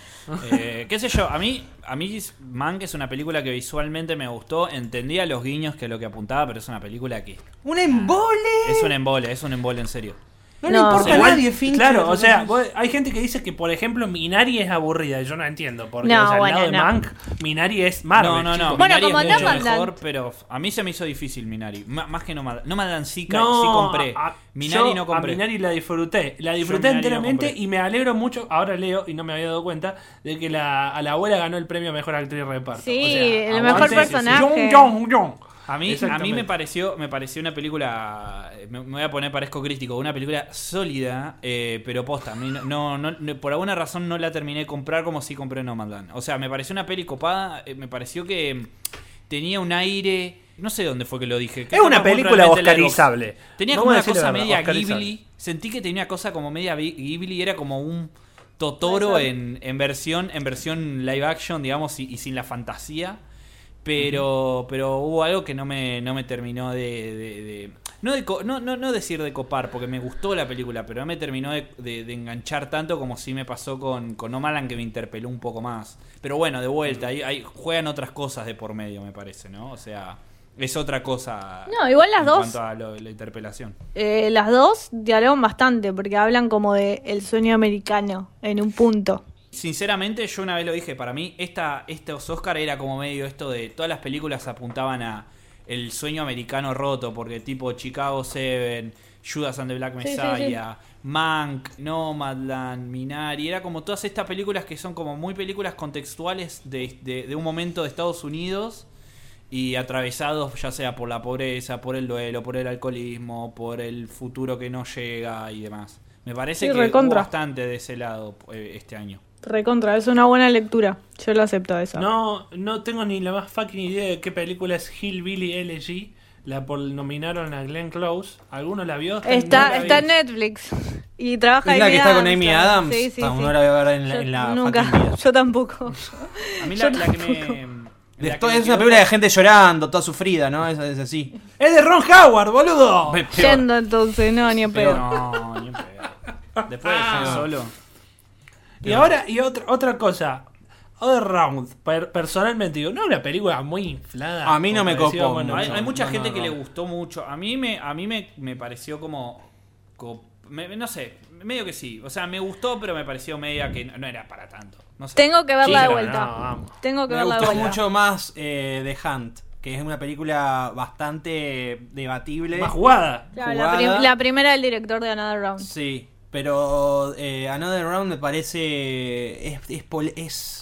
A: Eh, qué sé yo, a mí, a mí Mank es una película que visualmente me gustó, entendía los guiños que lo que apuntaba, pero es una película que
B: ¡Un embole!
A: es un embole, es un embole en serio.
B: No,
D: No.
B: le importa a
C: Igual,
B: nadie, Fincher.
C: claro, o sea, vos- hay gente que dice que, por ejemplo, Minari es aburrida. Y yo no entiendo. Porque,
D: No,
C: o sea,
D: bueno,
C: al lado de
D: no.
C: Mank, Minari es Marvel.
A: no, no, no,
C: chicos.
D: Bueno,
A: Minari
D: como
A: es mucho
D: Nomadland.
A: mejor, pero a mí se me hizo difícil Minari, M- más que Nomadland. Nomadland sí, ca-
C: No,
A: sí compré,
C: a- a-
A: Minari
C: yo
A: no compré.
C: A Minari la disfruté. La disfruté
A: Minari no
C: enteramente
A: compré.
C: y me alegro mucho. Ahora leo y no me había dado cuenta de que la, a la abuela ganó el premio a mejor actriz de reparto.
D: Sí,
C: O sea,
D: el
C: aguante,
D: mejor
C: sí, sí.
D: personaje.
C: John, John, John.
A: A mí, a mí
C: Exactamente.
A: me pareció me pareció una película, me, me voy a poner parezco crítico, una película sólida, eh, pero posta, a mí no, no, no- no- por alguna razón no la terminé de comprar como si compré Nomadland. O sea, me pareció una peli copada, eh, me pareció que tenía un aire, no sé dónde fue que lo dije.
C: Es una película oscarizable.
A: Tenía
C: No
A: como
C: voy a
A: una
C: decir la
A: cosa
C: verdad,
A: media
C: oscarizable.
A: Ghibli, sentí que tenía una cosa como media Bi- Ghibli, era como un Totoro en, en versión en versión live action, digamos, y, y sin la fantasía. Pero, pero hubo algo que no me, no me terminó de, de- de- no, de co- no, no, no decir de copar, porque me gustó la película, pero no me terminó de, de- de enganchar tanto como sí me pasó con, con Nomadland, que me interpeló un poco más. Pero bueno, de vuelta, ahí, ahí juegan otras cosas de por medio, me parece, ¿no? O sea, es otra cosa.
D: No, igual las
A: en
D: dos-
A: cuanto a lo- la interpelación.
D: Eh, las dos dialogan bastante porque hablan como de el sueño americano en un punto.
A: Sinceramente, yo una vez lo dije, para mí esta, estos Oscar era como medio esto de todas las películas apuntaban a el sueño americano roto, porque tipo Chicago Seven, Judas and the Black
D: Sí, sí,
A: Messiah, Mank, Nomadland, Minari, era como todas estas películas que son como muy películas contextuales de, de, de un momento de Estados Unidos, y atravesados ya sea por la pobreza, por el duelo, por el alcoholismo, por el futuro que no llega y demás. Me parece
D: Sí,
A: que
D: recontra.
A: hubo bastante de ese lado eh, este año.
D: Recontra, es una buena lectura. Yo lo acepto esa.
C: No, no tengo ni la más fucking idea de qué película es Hillbilly Elegy. La por, nominaron a Glenn Close. ¿Alguno la vio?
D: Está,
C: No la
D: está
C: vi.
D: en Netflix. Y trabaja
B: ¿Es la
D: Amy
B: que está con
D: Adams,
B: Amy
D: claro.
B: Adams?
D: Sí, sí,
B: Ah,
D: sí.
B: no la voy a ver en la,
D: Yo
B: en la
D: nunca,
B: fucking vida.
D: yo tampoco.
A: A mí
D: Yo
A: la, la que
D: tampoco.
A: me... la
B: Esto
A: que me
B: es una
A: quedó-
B: película de gente llorando, toda sufrida, ¿no? Es, es así.
C: ¡Es de Ron Howard, boludo!
B: Pe- peor.
D: Yendo entonces, no, ni en
A: Pero
D: pedo.
A: no, ni en pedo. Después de
C: Ah.
A: ser solo.
C: Y ahora, y otra, otra cosa. Other Round, per- personalmente digo, no es una película muy inflada.
B: A mí no
C: como
B: me copó
C: decíamos, bueno,
B: mucho.
A: Hay, hay mucha
B: no,
A: gente
B: no,
A: que
B: no.
A: le gustó mucho. A mí me, a mí me, me pareció como, como- me- no sé, medio que sí. O sea, me gustó, pero me pareció media que no, no era para tanto. No sé.
D: Tengo que verla
C: Sí,
D: de
C: pero
D: vuelta.
C: no, vamos.
D: Tengo que
B: Me
D: verla de
B: gustó
D: vuelta.
B: mucho más eh, The Hunt, que es una película bastante debatible.
C: Más jugada.
D: Claro, la,
B: jugada.
D: prim- la primera del director de Another Round.
B: Sí, pero eh, Another Round me parece... Es... es, pol- es-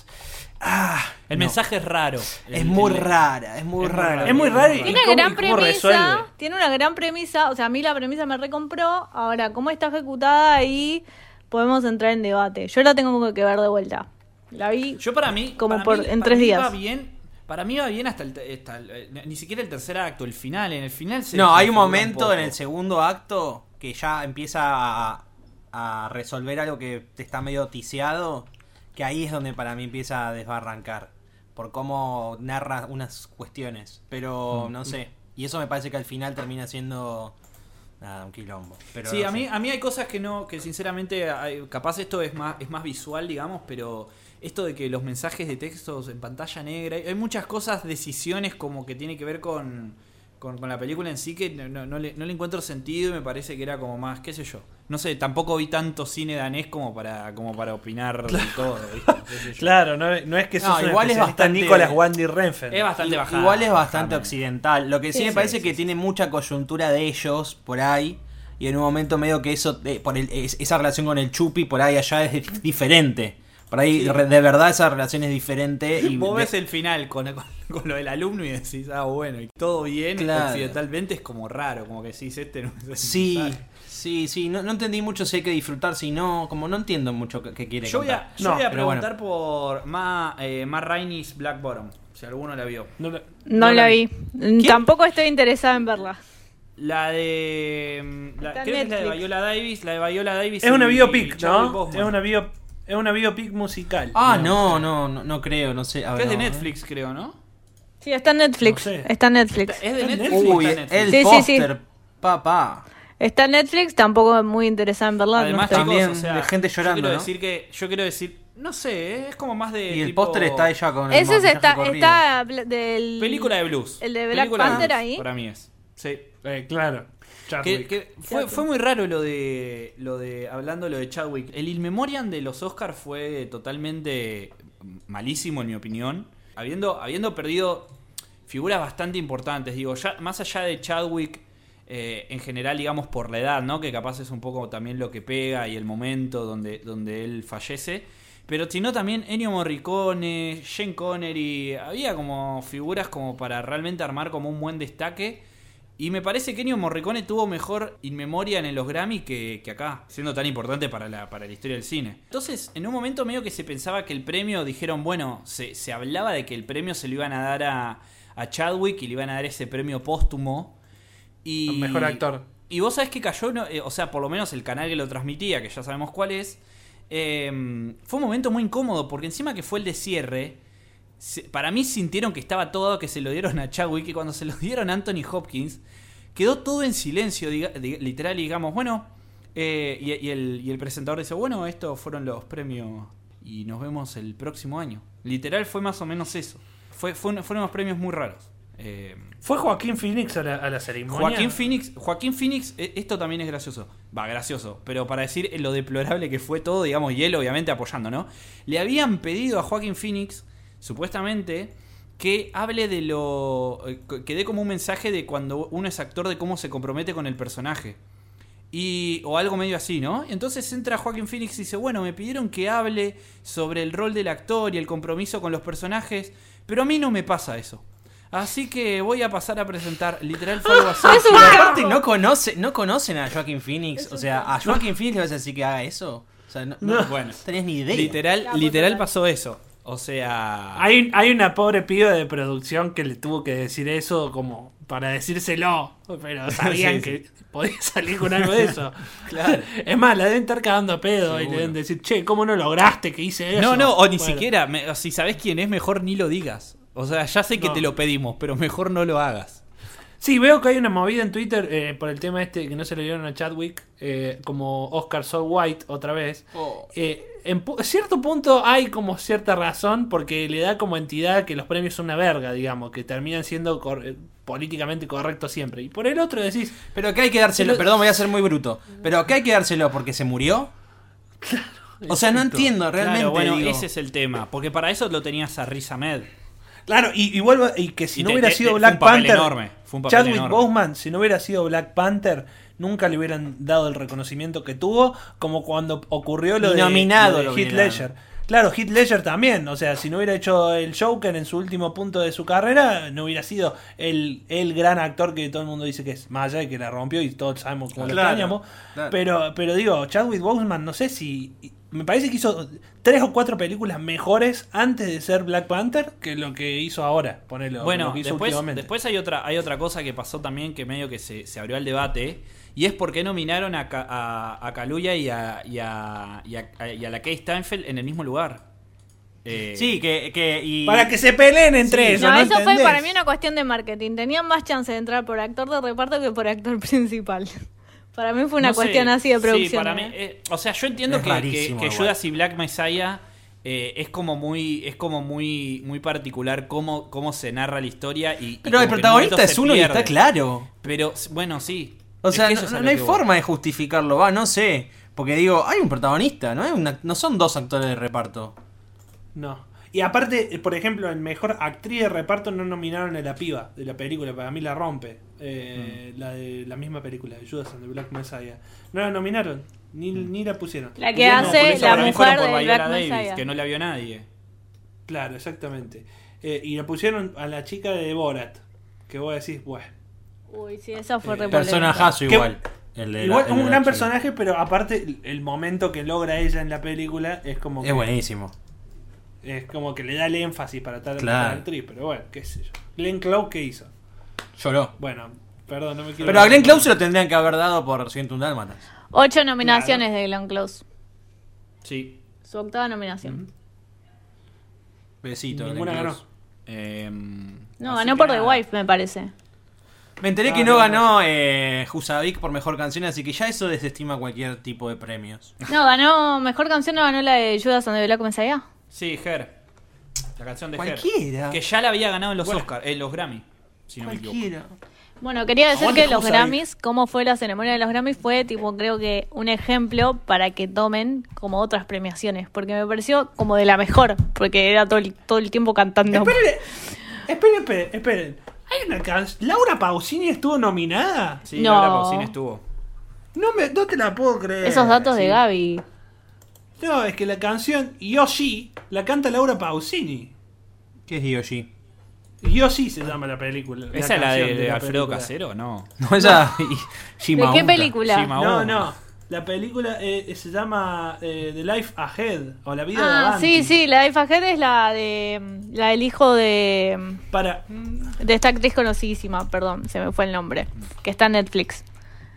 B: ah,
A: El
B: no.
A: mensaje es raro.
B: Es
A: El-
B: muy
A: el-
B: rara, es muy
A: es muy
B: rara.
A: rara.
C: Es muy raro y-
D: Tiene
C: cómo-
D: gran
C: y cómo
D: premisa,
C: resuelve.
D: tiene una gran premisa, o sea, a mí la premisa me recompró, ahora cómo está ejecutada ahí podemos entrar en debate. Yo la tengo que ver de vuelta. La vi
A: Yo para mí,
D: como
A: para
D: por
A: mí-
D: en
A: para
D: tres
A: mí
D: días.
A: va bien. Para mí va bien hasta el, te- hasta el- eh, ni siquiera el tercer acto, el final. En el final se
B: No, hay un
A: desconfigura
B: momento
A: poco.
B: en el segundo acto que ya empieza a, a resolver algo que te está medio ticiado, que ahí es donde para mí empieza a desbarrancar, por cómo narra unas cuestiones, pero no sé, y eso me parece que al final termina siendo nada, un quilombo. Pero
A: Sí,
B: no
A: a mí,
B: sé.
A: a mí hay cosas que no, que sinceramente, hay- capaz esto es más, es más visual, digamos, pero esto de que los mensajes de textos en pantalla negra, hay muchas cosas, decisiones como que tiene que ver con, con, con la película en sí que no, no- no le, no le encuentro sentido y me parece que era como más, qué sé yo. No sé, tampoco vi tanto cine danés como para, como para opinar de todo, ¿viste? Qué sé yo.
C: Claro, no, no es que
B: No,
C: sos un
B: igual es
C: especialista
B: bastante-
C: Nicolas Wandy Renfen.
A: Es bastante bajada.
B: Igual es bastante
A: bajada.
B: occidental. Lo que sí,
D: Sí,
B: me
D: sí,
B: parece
A: sí,
B: que
A: sí.
B: tiene mucha coyuntura de ellos por ahí. Y en un momento medio que eso, eh, por el- es- esa relación con el Chupi por ahí allá es diferente. Por ahí
A: Sí.
B: re- de verdad esa relación es diferente. Y
A: Vos
B: de-
A: ves el final con, con, con lo del alumno y decís, ah, bueno, y todo bien,
B: Claro.
A: occidentalmente es como raro, como que decís, este no es
B: Sí,
A: necesario.
B: sí, sí. No, no entendí mucho si hay que disfrutar, si no. Como no entiendo mucho qué, qué quiere
A: Yo voy
B: contar.
A: a, yo
C: No,
A: voy a
B: pero bueno.
A: preguntar por Ma, eh, Ma Rainey's Black Bottom, si alguno la vio.
C: No, la-
D: No, la vi.
A: ¿Quién?
D: Tampoco estoy interesada en verla.
A: La de. mm, La,
D: Está en
A: creo que es la de
D: Netflix.
A: Viola Davis. La de Viola Davis.
C: Es una
A: y- y
C: biopic,
A: Chadwick
C: ¿no?
A: Boseman.
C: Es una, bio, es una biopic musical.
B: Ah, no, no, no, no creo, no sé. A
A: Que
B: ver,
A: es de
B: no, ¿eh?
A: Netflix, creo, ¿no?
D: Sí, está en Netflix.
C: No sé.
D: Está en Netflix.
A: ¿Es de
C: ¿Está en
A: Netflix?
C: Netflix?
A: o
B: Uy,
A: está en Netflix?
B: el
D: Sí, sí, sí.
B: póster, papá.
D: Está en Netflix, tampoco muy interesada en verla. no
A: Además,
D: estoy.
A: chicos,
B: También
A: o sea,
B: de gente
A: yo
B: llorando,
A: quiero
B: ¿no?
A: decir que. Yo quiero decir. No sé, eh, es como más de.
B: Y el
A: tipo-
B: póster está ella con el
D: Ese es
B: maquillaje
D: está,
B: corrido.
D: está bl- del...
A: Película de blues.
D: El de Black
A: Película de
D: Panther
A: blues,
D: ahí.
A: Para mí es. Sí.
C: Eh, claro.
A: Que,
C: Chadwick.
A: que fue, fue muy raro lo de lo de hablando lo de Chadwick. El In Memoriam de los Oscars fue totalmente malísimo en mi opinión, habiendo habiendo perdido figuras bastante importantes. Digo, ya más allá de Chadwick eh, en general, digamos por la edad, ¿no? Que capaz es un poco también lo que pega y el momento donde donde él fallece. Pero sino también Ennio Morricone, Sean Connery, había como figuras como para realmente armar como un buen destaque. Y me parece que Ennio Morricone tuvo mejor In Memoriam en los Grammy que, que acá, siendo tan importante para la, para la historia del cine. Entonces, en un momento medio que se pensaba que el premio, dijeron, bueno, se, se hablaba de que el premio se lo iban a dar a, a Chadwick y le iban a dar ese premio póstumo. Y,
C: El mejor actor.
A: Y vos sabés que cayó, no, eh, o sea, por lo menos el canal que lo transmitía, que ya sabemos cuál es, eh, fue un momento muy incómodo, porque encima que fue el de cierre, se- para mí sintieron que estaba todo dado que se lo dieron a Chadwick, y cuando se lo dieron a Anthony Hopkins, quedó todo en silencio, diga- di- literal, y digamos, bueno, eh, y, y el, y el presentador dice, bueno, estos fueron los premios y nos vemos el próximo año. Literal fue más o menos eso. Fue, fue un- fueron unos premios muy raros. Eh,
C: Fue Joaquín Phoenix a la, a la ceremonia.
A: Joaquín Phoenix, Joaquín Phoenix, eh, esto también es gracioso. Va, gracioso, pero para decir lo deplorable que fue todo, digamos, y él obviamente apoyando, ¿no? Le habían pedido a Joaquín Phoenix, supuestamente, que hable de lo... eh, que dé como un mensaje de cuando uno es actor, de cómo se compromete con el personaje. Y, o algo medio así, ¿no? Entonces entra Joaquín Phoenix y dice, bueno, me pidieron que hable sobre el rol del actor y el compromiso con los personajes, pero a mí no me pasa eso. Así que voy a pasar a presentar. Literal fue algo así.
D: Es un
B: Pero
D: capo.
B: aparte no, conoce, no conocen a Joaquin Phoenix. O sea, a Joaquin Phoenix le vas a decir que haga eso. O sea, no, no,
A: Bueno,
B: no tenés ni idea.
A: literal,
D: La
A: literal
D: total.
A: pasó eso. O sea.
C: Hay, hay una pobre piba de producción que le tuvo que decir eso como para decírselo, pero sabían
A: Sí,
C: que podía salir con algo de eso.
A: Claro.
C: Es más, la deben estar cagando a pedo y
B: Seguro.
C: le deben decir, che, ¿cómo no lograste que hice eso?
A: No, no, o ni
C: Bueno.
A: siquiera. me- si sabés quién es, mejor ni lo digas. O sea, ya sé que
C: No.
A: te lo pedimos, pero mejor no lo hagas.
C: Sí, veo que hay una movida en Twitter eh, por el tema este que no se le dieron a Chadwick, eh, como Oscar So White otra vez.
B: Oh.
C: Eh, en pu- cierto punto hay como cierta razón porque le da como entidad que los premios son una verga, digamos, que terminan siendo cor- eh, políticamente correctos siempre. Y por el otro decís,
B: Pero que hay que dárselo.
C: Se lo-
B: Perdón, voy a ser muy bruto. Pero que hay que dárselo porque se murió. O sea, no
C: exacto.
B: entiendo realmente.
A: Claro, bueno,
B: digo.
A: ese es el tema. Porque para eso lo tenías a Riz Ahmed.
C: Claro, y, y vuelvo, y que si
A: Y
C: no
A: te-
C: hubiera
A: te-
C: sido
A: te- fue
C: Black
A: un papel
C: Panther,
A: enorme, fue un papel
C: Chadwick
A: enorme.
C: Boseman, si no hubiera sido Black Panther, nunca le hubieran dado el reconocimiento que tuvo, como cuando ocurrió lo
B: Ni
C: de,
B: nominado
C: lo de
B: lo
C: Heath
B: hubieran.
C: Ledger. Claro, Heath Ledger también, o sea, si no hubiera hecho el Joker en su último punto de su carrera, no hubiera sido el, el gran actor que todo el mundo dice que es, más allá de que la rompió y todos sabemos cómo lo
B: Claro,
C: extrañamos.
B: claro.
C: Pero, pero digo, Chadwick Boseman, no sé si... Me parece que hizo tres o cuatro películas mejores antes de ser Black Panther que lo que hizo ahora. Ponelo,
A: Bueno,
C: lo que hizo
A: después,
C: últimamente.
A: después hay otra hay otra cosa que pasó también que medio que se, se abrió al debate. Y es por qué nominaron a, Ka- a, a Kaluuya y a, y, a, y, a, y a la Kay Steinfeld en el mismo lugar. Eh,
B: Sí, que. que y...
C: Para que se peleen entre
A: Sí,
C: ellos.
D: No,
C: ¿no
D: eso fue
C: entendés?
D: para mí una cuestión de marketing. Tenían más chance de entrar por actor de reparto que por actor principal. Para mí fue una
A: no sé,
D: cuestión así de producción.
A: Sí, para mí.
D: ¿eh?
A: eh, o sea, yo entiendo
B: Es
A: que, que,
B: rarísimo
A: que
B: igual.
A: Judas y Black Messiah eh, es como muy es como muy muy particular cómo, cómo se narra la historia. Y, y
B: Pero el
A: como que en
B: protagonista
A: momentos
B: es
A: se
B: uno y
A: pierde.
B: está claro.
A: Pero bueno, sí.
B: O
A: Es
B: sea,
A: que
B: no,
A: eso es a
B: no
A: lo
B: hay
A: que voy.
B: forma de justificarlo, va, no sé. Porque digo, hay un protagonista, no hay una, no son dos actores de reparto.
C: No. Y aparte, eh, por ejemplo, en mejor actriz de reparto no nominaron a la piba de la película. Para mí la rompe. Eh,
A: Mm.
C: La de la misma película, de Judas and the Black Messiah. No la nominaron. Ni, ni la pusieron.
D: La que
C: Pusieron-
D: hace
A: por eso
D: la
A: para mí fueron
D: mujer
A: por
D: de
A: Viola
D: Black
A: Davis,
D: Messiah.
A: que no la vio nadie.
C: Claro, exactamente. Eh, y la pusieron a la chica de Borat. Que vos decís, bueno.
D: Uy, sí, eso fue
C: Eh,
D: re polémico.
B: Personajazo
C: ¿Qué-
B: igual. El de la-
C: Igual
B: el
C: es un
B: de la
C: gran
B: chica.
C: personaje, pero aparte el, el momento que logra ella en la película es como que,
B: Es buenísimo.
C: es como que le da el énfasis para tal
B: Claro.
C: tal actriz, pero bueno, qué sé yo. Glenn Close, ¿qué hizo?
B: Lloró.
C: Bueno, perdón, no me quiero...
B: Pero a Glenn Close se lo tendrían que haber dado por ciento un Dálmatas.
D: Ocho nominaciones de Glenn Close.
A: Sí.
D: Su octava nominación.
B: Besito.
C: Ninguna
B: Glenn
C: ganó.
B: Close.
A: Em,
D: No,
A: así
D: ganó
A: que
D: por The
A: nada.
D: Wife, me parece.
B: Me enteré
C: Ah,
B: que no
C: no,
B: ganó eh, Husavik por mejor canción, así que ya eso desestima cualquier tipo de premios.
D: No, ganó. Mejor canción no ganó la de Judas and the Black Messiah.
A: Sí, Her. La canción de Her.
B: Cualquiera.
A: Que ya la había ganado en los
C: Bueno.
A: Oscars, en los Grammy. Si no me equivoco.
B: Cualquiera.
D: Bueno, quería decir
C: Aguante
D: que los
C: Husavik.
D: Grammys, cómo fue la ceremonia de los Grammys, fue tipo, creo que un ejemplo para que tomen como otras premiaciones. Porque me pareció como de la mejor, porque era todo el, todo el tiempo cantando.
C: Esperen, esperen, esperen, esperen. Hay una canción... ¿Laura Pausini estuvo nominada?
A: Sí,
D: No.
A: Laura Pausini estuvo.
C: No, me, no te la puedo creer.
D: Esos datos de
C: Sí.
D: Gaby.
C: No, es que la canción Yoshi la canta Laura Pausini.
B: ¿Qué es Yoshi?
C: Yoshi se llama la película.
A: ¿Esa es la de,
C: canción
A: de
C: la
A: Alfredo
C: película.
A: Casero? No.
B: No, esa.
D: ¿De
B: Shima
D: qué
B: Uta.
D: película?
A: Shima-
C: No,
A: Aún.
C: no. La película eh, se llama eh, The Life Ahead o La vida de
D: Ah,
C: Avanti.
D: sí, sí, la de Fajet es la de la del hijo de
C: Para,
D: de esta actriz conocidísima, perdón, se me fue el nombre, que está en Netflix.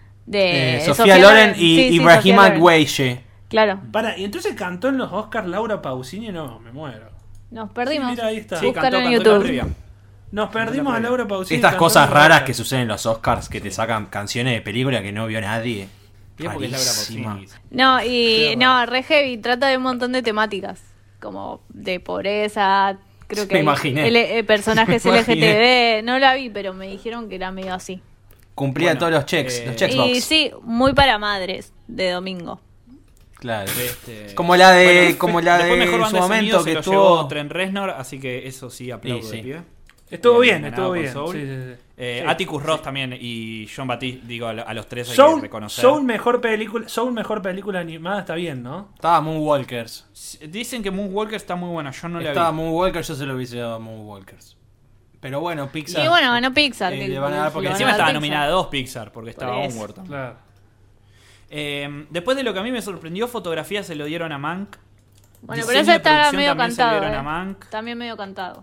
D: De
B: Eh, Sofía Loren y
D: Sí, sí,
B: Ibrahima
D: Sofía Loren.
B: Güeye.
D: Claro,
C: para, y entonces cantó en los Oscars Laura Pausini, no, me muero.
D: nos perdimos.
C: Sí, mira, ahí está.
A: Sí,
D: Búscalo
A: cantó,
D: en
A: cantó en la
D: YouTube.
A: previa.
C: Nos perdimos a Laura Pausini.
B: Estas
C: cantando
B: cosas
C: en los
B: raras
C: Oscars.
B: que suceden en los Oscars, que te sacan canciones de película que no vio nadie.
A: Y es porque es Laura
B: Rarísima.
A: Pausini.
D: No, y
C: Qué
D: no, re heavy, trata de un montón de temáticas, como de pobreza, creo
B: Me
D: que hay
B: imaginé.
D: L- eh, personajes
B: Me
D: L G T
B: imaginé.
D: B, no la vi, pero me dijeron que era medio así.
B: Cumplía
A: Bueno,
B: todos los checks,
A: eh,
B: los checkbox.
D: Y sí, muy para madres de domingo.
B: Claro.
A: Este,
B: Como la de,
A: bueno,
B: como la
A: después
B: de
A: mejor
B: en
A: banda
B: su
A: de
B: momento
A: sonido
B: que
A: se lo
B: estuvo.
A: llevó Trent Reznor, así que eso sí aplaudo
B: Sí,
A: de
B: sí.
A: pie.
C: Estuvo bien,
A: Ganado
C: estuvo
A: con
C: bien.
A: Soul.
C: Sí, sí, sí.
A: Eh,
C: Sí,
A: Atticus
C: sí.
A: Ross también y John Batiste, digo, a, a los tres hay que
C: Soul,
A: reconocer.
C: Soul mejor película, Soul mejor película animada, está bien, ¿no?
B: Estaba Moonwalkers.
A: Dicen que Moonwalker está muy buena, yo no la
B: Estaba
A: vi.
B: Moonwalkers, yo se lo hubiese dado a Moonwalkers. Pero bueno, Pixar.
D: Y bueno, ganó Pixar.
B: Eh,
D: que-
B: le van a dar porque
D: le van
A: Encima
D: a dar
A: estaba
D: Pixar.
A: nominada a dos Pixar, porque estaba
D: Por eso.
A: Onward también.
C: Claro.
A: Eh, después de lo que a mí me sorprendió, fotografía se lo dieron a Mank.
D: Bueno,
A: Diseño
D: pero ese
A: de
D: está
A: producción
D: medio
A: también se lo
D: cantado.
A: dieron
D: eh.
A: a Mank.
D: También medio cantado.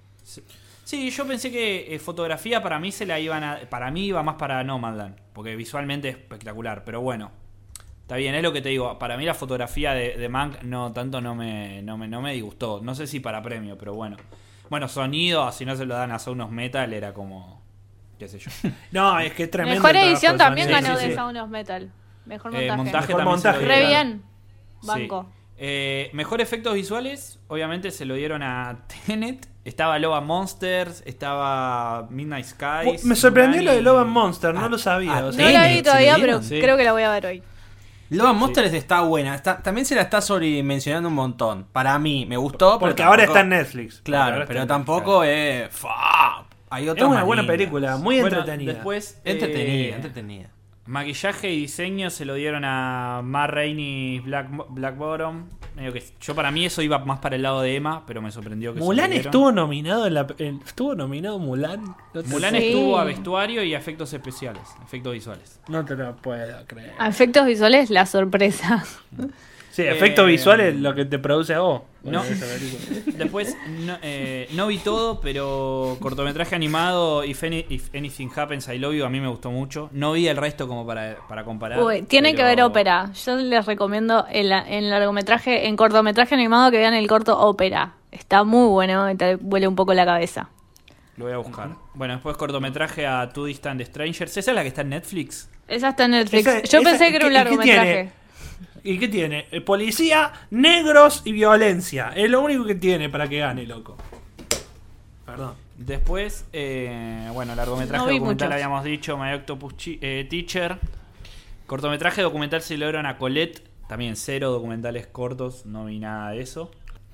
A: Sí, yo pensé que eh, fotografía para mí se la iban a. Para mí iba más para Nomadland, porque visualmente es espectacular, pero bueno. Está bien, es lo que te digo. Para mí la fotografía de, de Mank no tanto no me, no, me, no me disgustó. No sé si para premio, pero bueno. Bueno, sonido, si no se lo dan a Sound of Metal, era como. Qué sé yo.
C: No, es que es tremendo.
D: Mejor
C: el trabajo
D: edición
C: de
D: también
C: sonido.
D: ganó
A: sí,
D: de
A: sí.
D: Sound of Metal. Mejor
A: Eh,
D: montaje.
A: montaje
C: Mejor
A: también se lo
C: montaje.
D: Re
A: dieron.
D: bien. Banco.
A: Sí. Eh, mejor efectos visuales, obviamente se lo dieron a Tenet. Estaba Love and Monsters, estaba Midnight Skies.
C: Me sorprendió lo de Love and
A: Monsters.
C: Monster, no
B: Ah,
C: lo sabía.
B: ah,
C: o
D: No
C: sea,
D: la
B: Tenet,
D: vi todavía,
B: ¿se lo
D: pero
B: dieron?
A: Sí.
D: creo que la voy a ver hoy.
B: Love and Monsters está buena. Está, también se la está sobredimensionando un montón. Para mí, me gustó.
C: porque
B: pero
C: ahora
B: tampoco-
C: está en Netflix. Porque
B: Claro,
C: ahora está
B: pero
C: en
B: tampoco es. fa, Hay
C: Es
B: otras
C: una
B: más
C: buena
B: lindas.
C: película, muy
A: Bueno,
C: entretenida.
A: después,
B: Entretenida,
A: eh,
B: entretenida.
A: maquillaje y diseño se lo dieron a Matt Rainey Black, Black Bottom. Medio que yo para mí eso iba más para el lado de Emma, pero me sorprendió que se
C: Mulan
A: lo dieron.
C: estuvo nominado en la. en- ¿Estuvo nominado Mulan? No te,
A: Mulan
D: Sí.
A: estuvo a vestuario y a efectos especiales, efectos visuales.
C: no te lo puedo creer.
D: A efectos visuales, la sorpresa.
C: Sí,
A: Eh,
C: efectos visuales lo que te produce a vos.
A: No.
C: Esa película.
A: Después no, eh, no vi todo, pero cortometraje animado If, Any- If Anything Happens I Love You a mí me gustó mucho. No vi el resto como para, para comparar.
D: Uy, tienen que
A: pero-
D: ver ópera. Yo les recomiendo en, la- en largometraje, en cortometraje animado que vean el corto ópera. Está muy bueno y te vuele un poco la cabeza.
A: Lo voy a buscar. Bueno, después cortometraje a Two Distant Strangers. ¿Esa es la que está en Netflix?
D: Esa está en Netflix.
C: Esa-
D: Yo
C: esa-
D: pensé que era un
C: ¿qué- y qué
D: largometraje.
C: tiene? ¿Y qué tiene? Eh, Policía, negros y violencia. Es lo único que tiene para que gane, loco. Perdón.
A: Después, eh, bueno, largometraje
D: No vi
A: documental
D: muchos.
A: habíamos dicho, My Octopus Chi- eh, Teacher. Cortometraje documental se lo dieron a Colette. También cero documentales cortos, no vi nada de eso.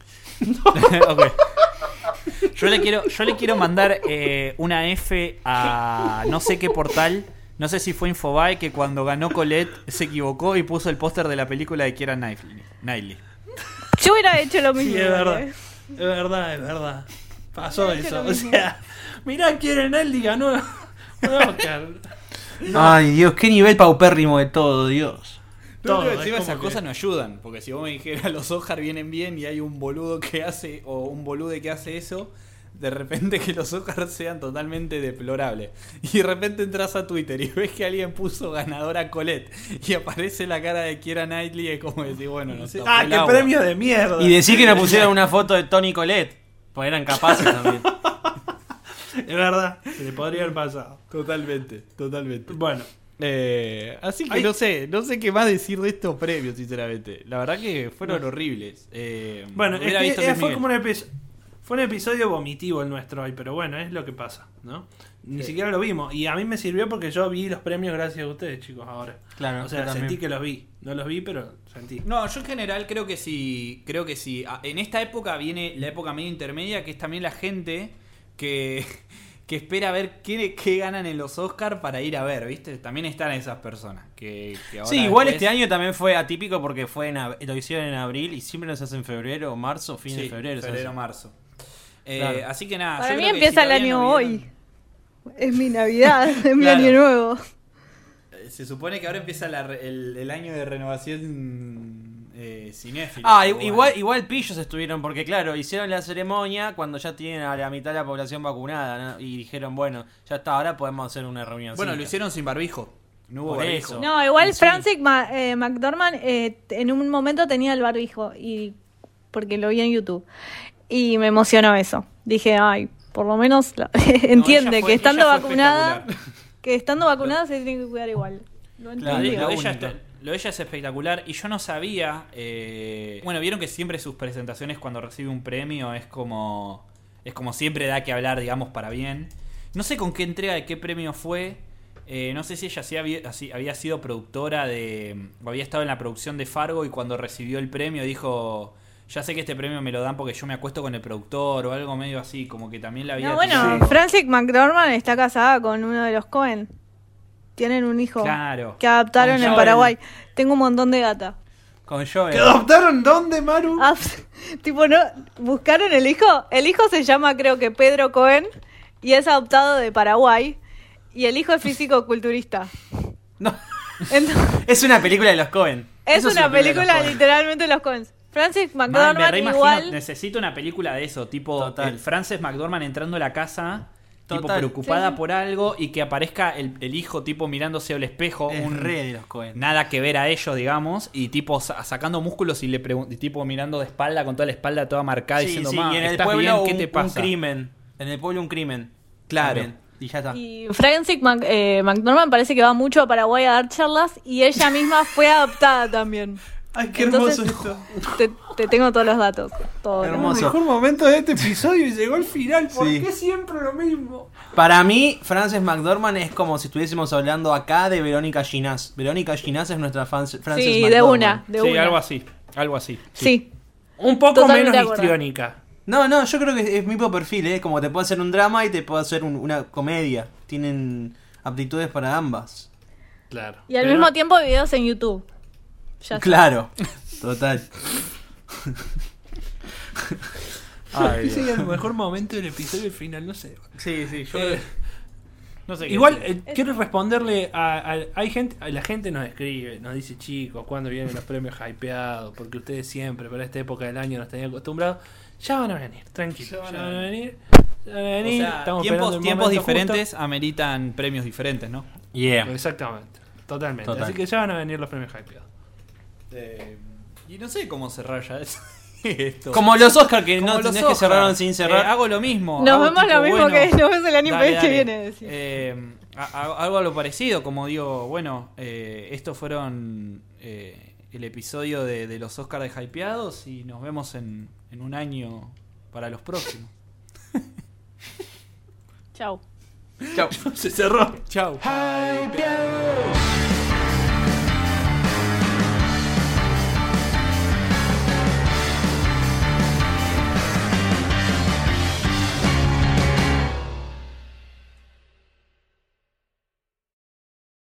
A: Ok. Yo le quiero, yo le quiero mandar eh, una F a no sé qué portal. No sé si fue Infobae que cuando ganó Colette se equivocó y puso el póster de la película de Keira Knightley. Knightley.
D: Yo hubiera hecho lo mismo.
C: Sí, es verdad.
D: ¿eh?
C: Es verdad, es verdad. Pasó
D: Hubiera hecho
C: eso.
D: lo
C: O
D: mismo.
C: sea, mirá quién en él ganó un Oscar.
B: Ay, Dios, qué nivel paupérrimo de todo, Dios.
C: Todo,
A: Todo,
C: es
A: encima
C: como
A: esas
C: que-
A: cosas no ayudan. Porque si vos me dijeras los Oscar vienen bien y hay un boludo que hace, o un bolude que hace eso, de repente que los Oscar sean totalmente deplorables. Y de repente entras a Twitter y ves que alguien puso ganadora Colette y aparece la cara de Keira Knightley y es como decir, bueno, no sé.
C: Ah, qué premio de mierda.
B: Y decir que nos pusieron una foto de Tony Colette. Pues eran capaces también.
C: Es verdad, se le podría haber pasado.
A: Totalmente, totalmente.
C: Bueno,
A: Eh, así que
C: Ay.
A: no sé, no sé qué más decir de estos premios, sinceramente. La verdad que fueron
C: No.
A: horribles. Eh,
C: bueno, es
A: hubiera
C: que
A: visto
C: eh,
A: Luis
C: fue
A: Miguel.
C: como un episodio. Fue un episodio vomitivo el nuestro hoy, pero bueno, es lo que pasa, ¿no? Ni siquiera lo vimos. Y a mí me sirvió porque yo vi los premios gracias a ustedes, chicos, ahora.
B: Claro,
C: O sea,
B: yo también.
C: sentí que los vi. No los vi, pero sentí.
A: No, yo en general creo que sí, creo que sí. Ah, en esta época viene la época medio intermedia, que es también la gente que, que espera ver qué, qué ganan en los Oscars para ir a ver, ¿viste? También están esas personas. Que, que ahora
B: Sí, igual
A: después-
B: este año también fue atípico porque fue en ab- lo hicieron en abril y siempre nos hace en febrero, marzo, fin
A: Sí,
B: de febrero. se
A: febrero,
B: hace.
A: marzo. Eh,
B: Claro.
A: Así que nada.
D: Para
A: yo
D: mí
A: creo que
D: empieza
A: si
D: el
A: todavía
D: año
A: no
D: hoy.
A: vieron-
D: Es mi Navidad, es mi
A: Claro.
D: año nuevo.
A: Eh, Se supone que ahora empieza la re- el, el año de renovación eh, cinéfila.
B: Ah,
A: pero
B: i- igual, igual pillos estuvieron porque claro, hicieron la ceremonia cuando ya tienen a la mitad de la población vacunada, ¿no? Y dijeron, bueno, ya está, ahora podemos hacer una reunión.
A: Bueno, lo hicieron sin barbijo. No hubo
B: Por
A: barbijo.
B: eso.
D: No, igual
B: Sí.
D: Francis Ma- eh, McDormand eh, en un momento tenía el barbijo y porque lo vi en YouTube y me emocionó eso. Dije, ay, por lo menos la- entiende
A: ella fue-
D: que estando
A: ella fue
D: vacunada,
A: espectacular.
D: que estando vacunada se tiene que cuidar igual. Lo
B: Claro,
A: Lo,
D: entendió.
A: lo
B: la
A: de ella,
B: única.
A: está- lo de ella es espectacular y yo no sabía. eh, bueno, vieron que siempre sus presentaciones cuando recibe un premio es como. Es como siempre da que hablar, digamos, para bien. No sé con qué entrega de qué premio fue. eh, no sé si ella sí había, así- había sido productora de. O había estado en la producción de Fargo y cuando recibió el premio dijo. Ya sé que este premio me lo dan porque yo me acuesto con el productor o algo medio así. Como que también la había.
D: No, bueno,
A: tirado.
D: Francis McDormand está casada con uno de los Cohen. Tienen un hijo
A: Claro.
D: que adaptaron
B: Con
D: en
B: Joel.
D: Paraguay. Tengo un montón de gata.
B: Con Joel.
C: ¿Te adoptaron dónde, Maru?
D: Ah, tipo, ¿no? ¿Buscaron el hijo? El hijo se llama, creo que Pedro Cohen. y es adoptado de Paraguay y el hijo es físico-culturista.
B: No.
D: Entonces,
B: Es una película de los Coen.
D: es
B: Eso
D: una
B: de los
D: película
B: Coen.
D: literalmente de los Coens. Francis
A: Man, me
D: McDormand
A: reimagino,
D: igual.
A: necesito una película de eso, tipo
B: Total.
A: el Frances McDormand entrando a la casa, tipo
B: Total.
A: preocupada
D: Sí.
A: por algo y que aparezca el, el hijo tipo mirándose al espejo,
B: Es
A: un
B: re de los Coen.
A: nada que ver a ellos, digamos, y tipo sa- sacando músculos y le pregun- y tipo mirando de espalda con toda la espalda toda marcada
B: Sí,
A: diciendo,
B: sí,
A: "Ma,
B: y en el
A: ¿estás
B: pueblo
A: bien?
B: un,
A: ¿Qué te
B: un
A: pasa?"
B: crimen. En el pueblo un crimen.
A: Claro.
B: También. Y ya está.
D: Y Francis Mac- eh, McDormand parece que va mucho a Paraguay a dar charlas y ella misma fue adoptada también.
B: Ay, qué
D: Entonces,
B: hermoso esto.
D: Te, te tengo todos los datos. Todos.
B: Hermoso.
C: El mejor momento de este episodio y llegó el final. ¿Por
B: Sí.
C: qué siempre lo mismo?
B: Para mí, Frances McDormand es como si estuviésemos hablando acá de Verónica Ginás. Verónica Ginás es nuestra fan- Frances
D: Sí,
B: McDormand.
D: de una, de
A: Sí,
D: una.
A: algo así, algo así.
D: Sí.
C: Un poco
D: Totalmente de
C: menos
D: acuerdo.
C: histriónica.
B: No, no, yo creo que es mi perfil, ¿eh? Como te puedo hacer un drama y te puedo hacer un- una comedia. Tienen aptitudes para ambas.
C: Claro.
D: Y al
C: Pero-
D: mismo tiempo videos en YouTube. Ya está.
B: Claro, total.
A: Ay,
C: Sí, el mejor momento del episodio y el final, no sé.
A: sí, sí, yo
C: Eh,
A: no sé qué
C: Igual,
A: decir.
C: eh, quiero responderle a, a- hay gente, a la gente nos escribe, nos dice, chicos, ¿cuándo vienen los premios hypeados? Porque ustedes siempre, para esta época del año, nos tenían acostumbrados. Ya van a venir, tranquilo. Ya van a venir. Ya van a
A: O
C: venir.
A: sea,
C: Estamos
A: tiempos,
C: esperando el
A: tiempos
C: momento
A: diferentes ameritan premios diferentes, ¿no?
B: Yeah.
C: justo. Exactamente, totalmente.
B: Total.
C: Así que ya van a venir los premios hypeados.
A: Eh, y no sé cómo cerrar ya eso. Esto.
B: Como los Oscar que
A: Como
B: no
A: los
B: tenés que
A: Oscar.
B: cerraron sin cerrar.
A: Eh, hago lo mismo.
D: Nos
A: hago
D: vemos
A: tipo,
D: lo mismo
A: bueno,
D: que nos vemos el año
A: dale,
D: que
A: dale.
D: viene. decía.
A: Eh, a- a- algo a lo parecido, como digo, bueno, eh, estos fueron eh, el episodio de, de los Oscars de Hypeados y nos vemos en, en un año para los próximos.
D: Chau.
B: Chao.
C: Se cerró.
A: Chau.
E: Hypeados.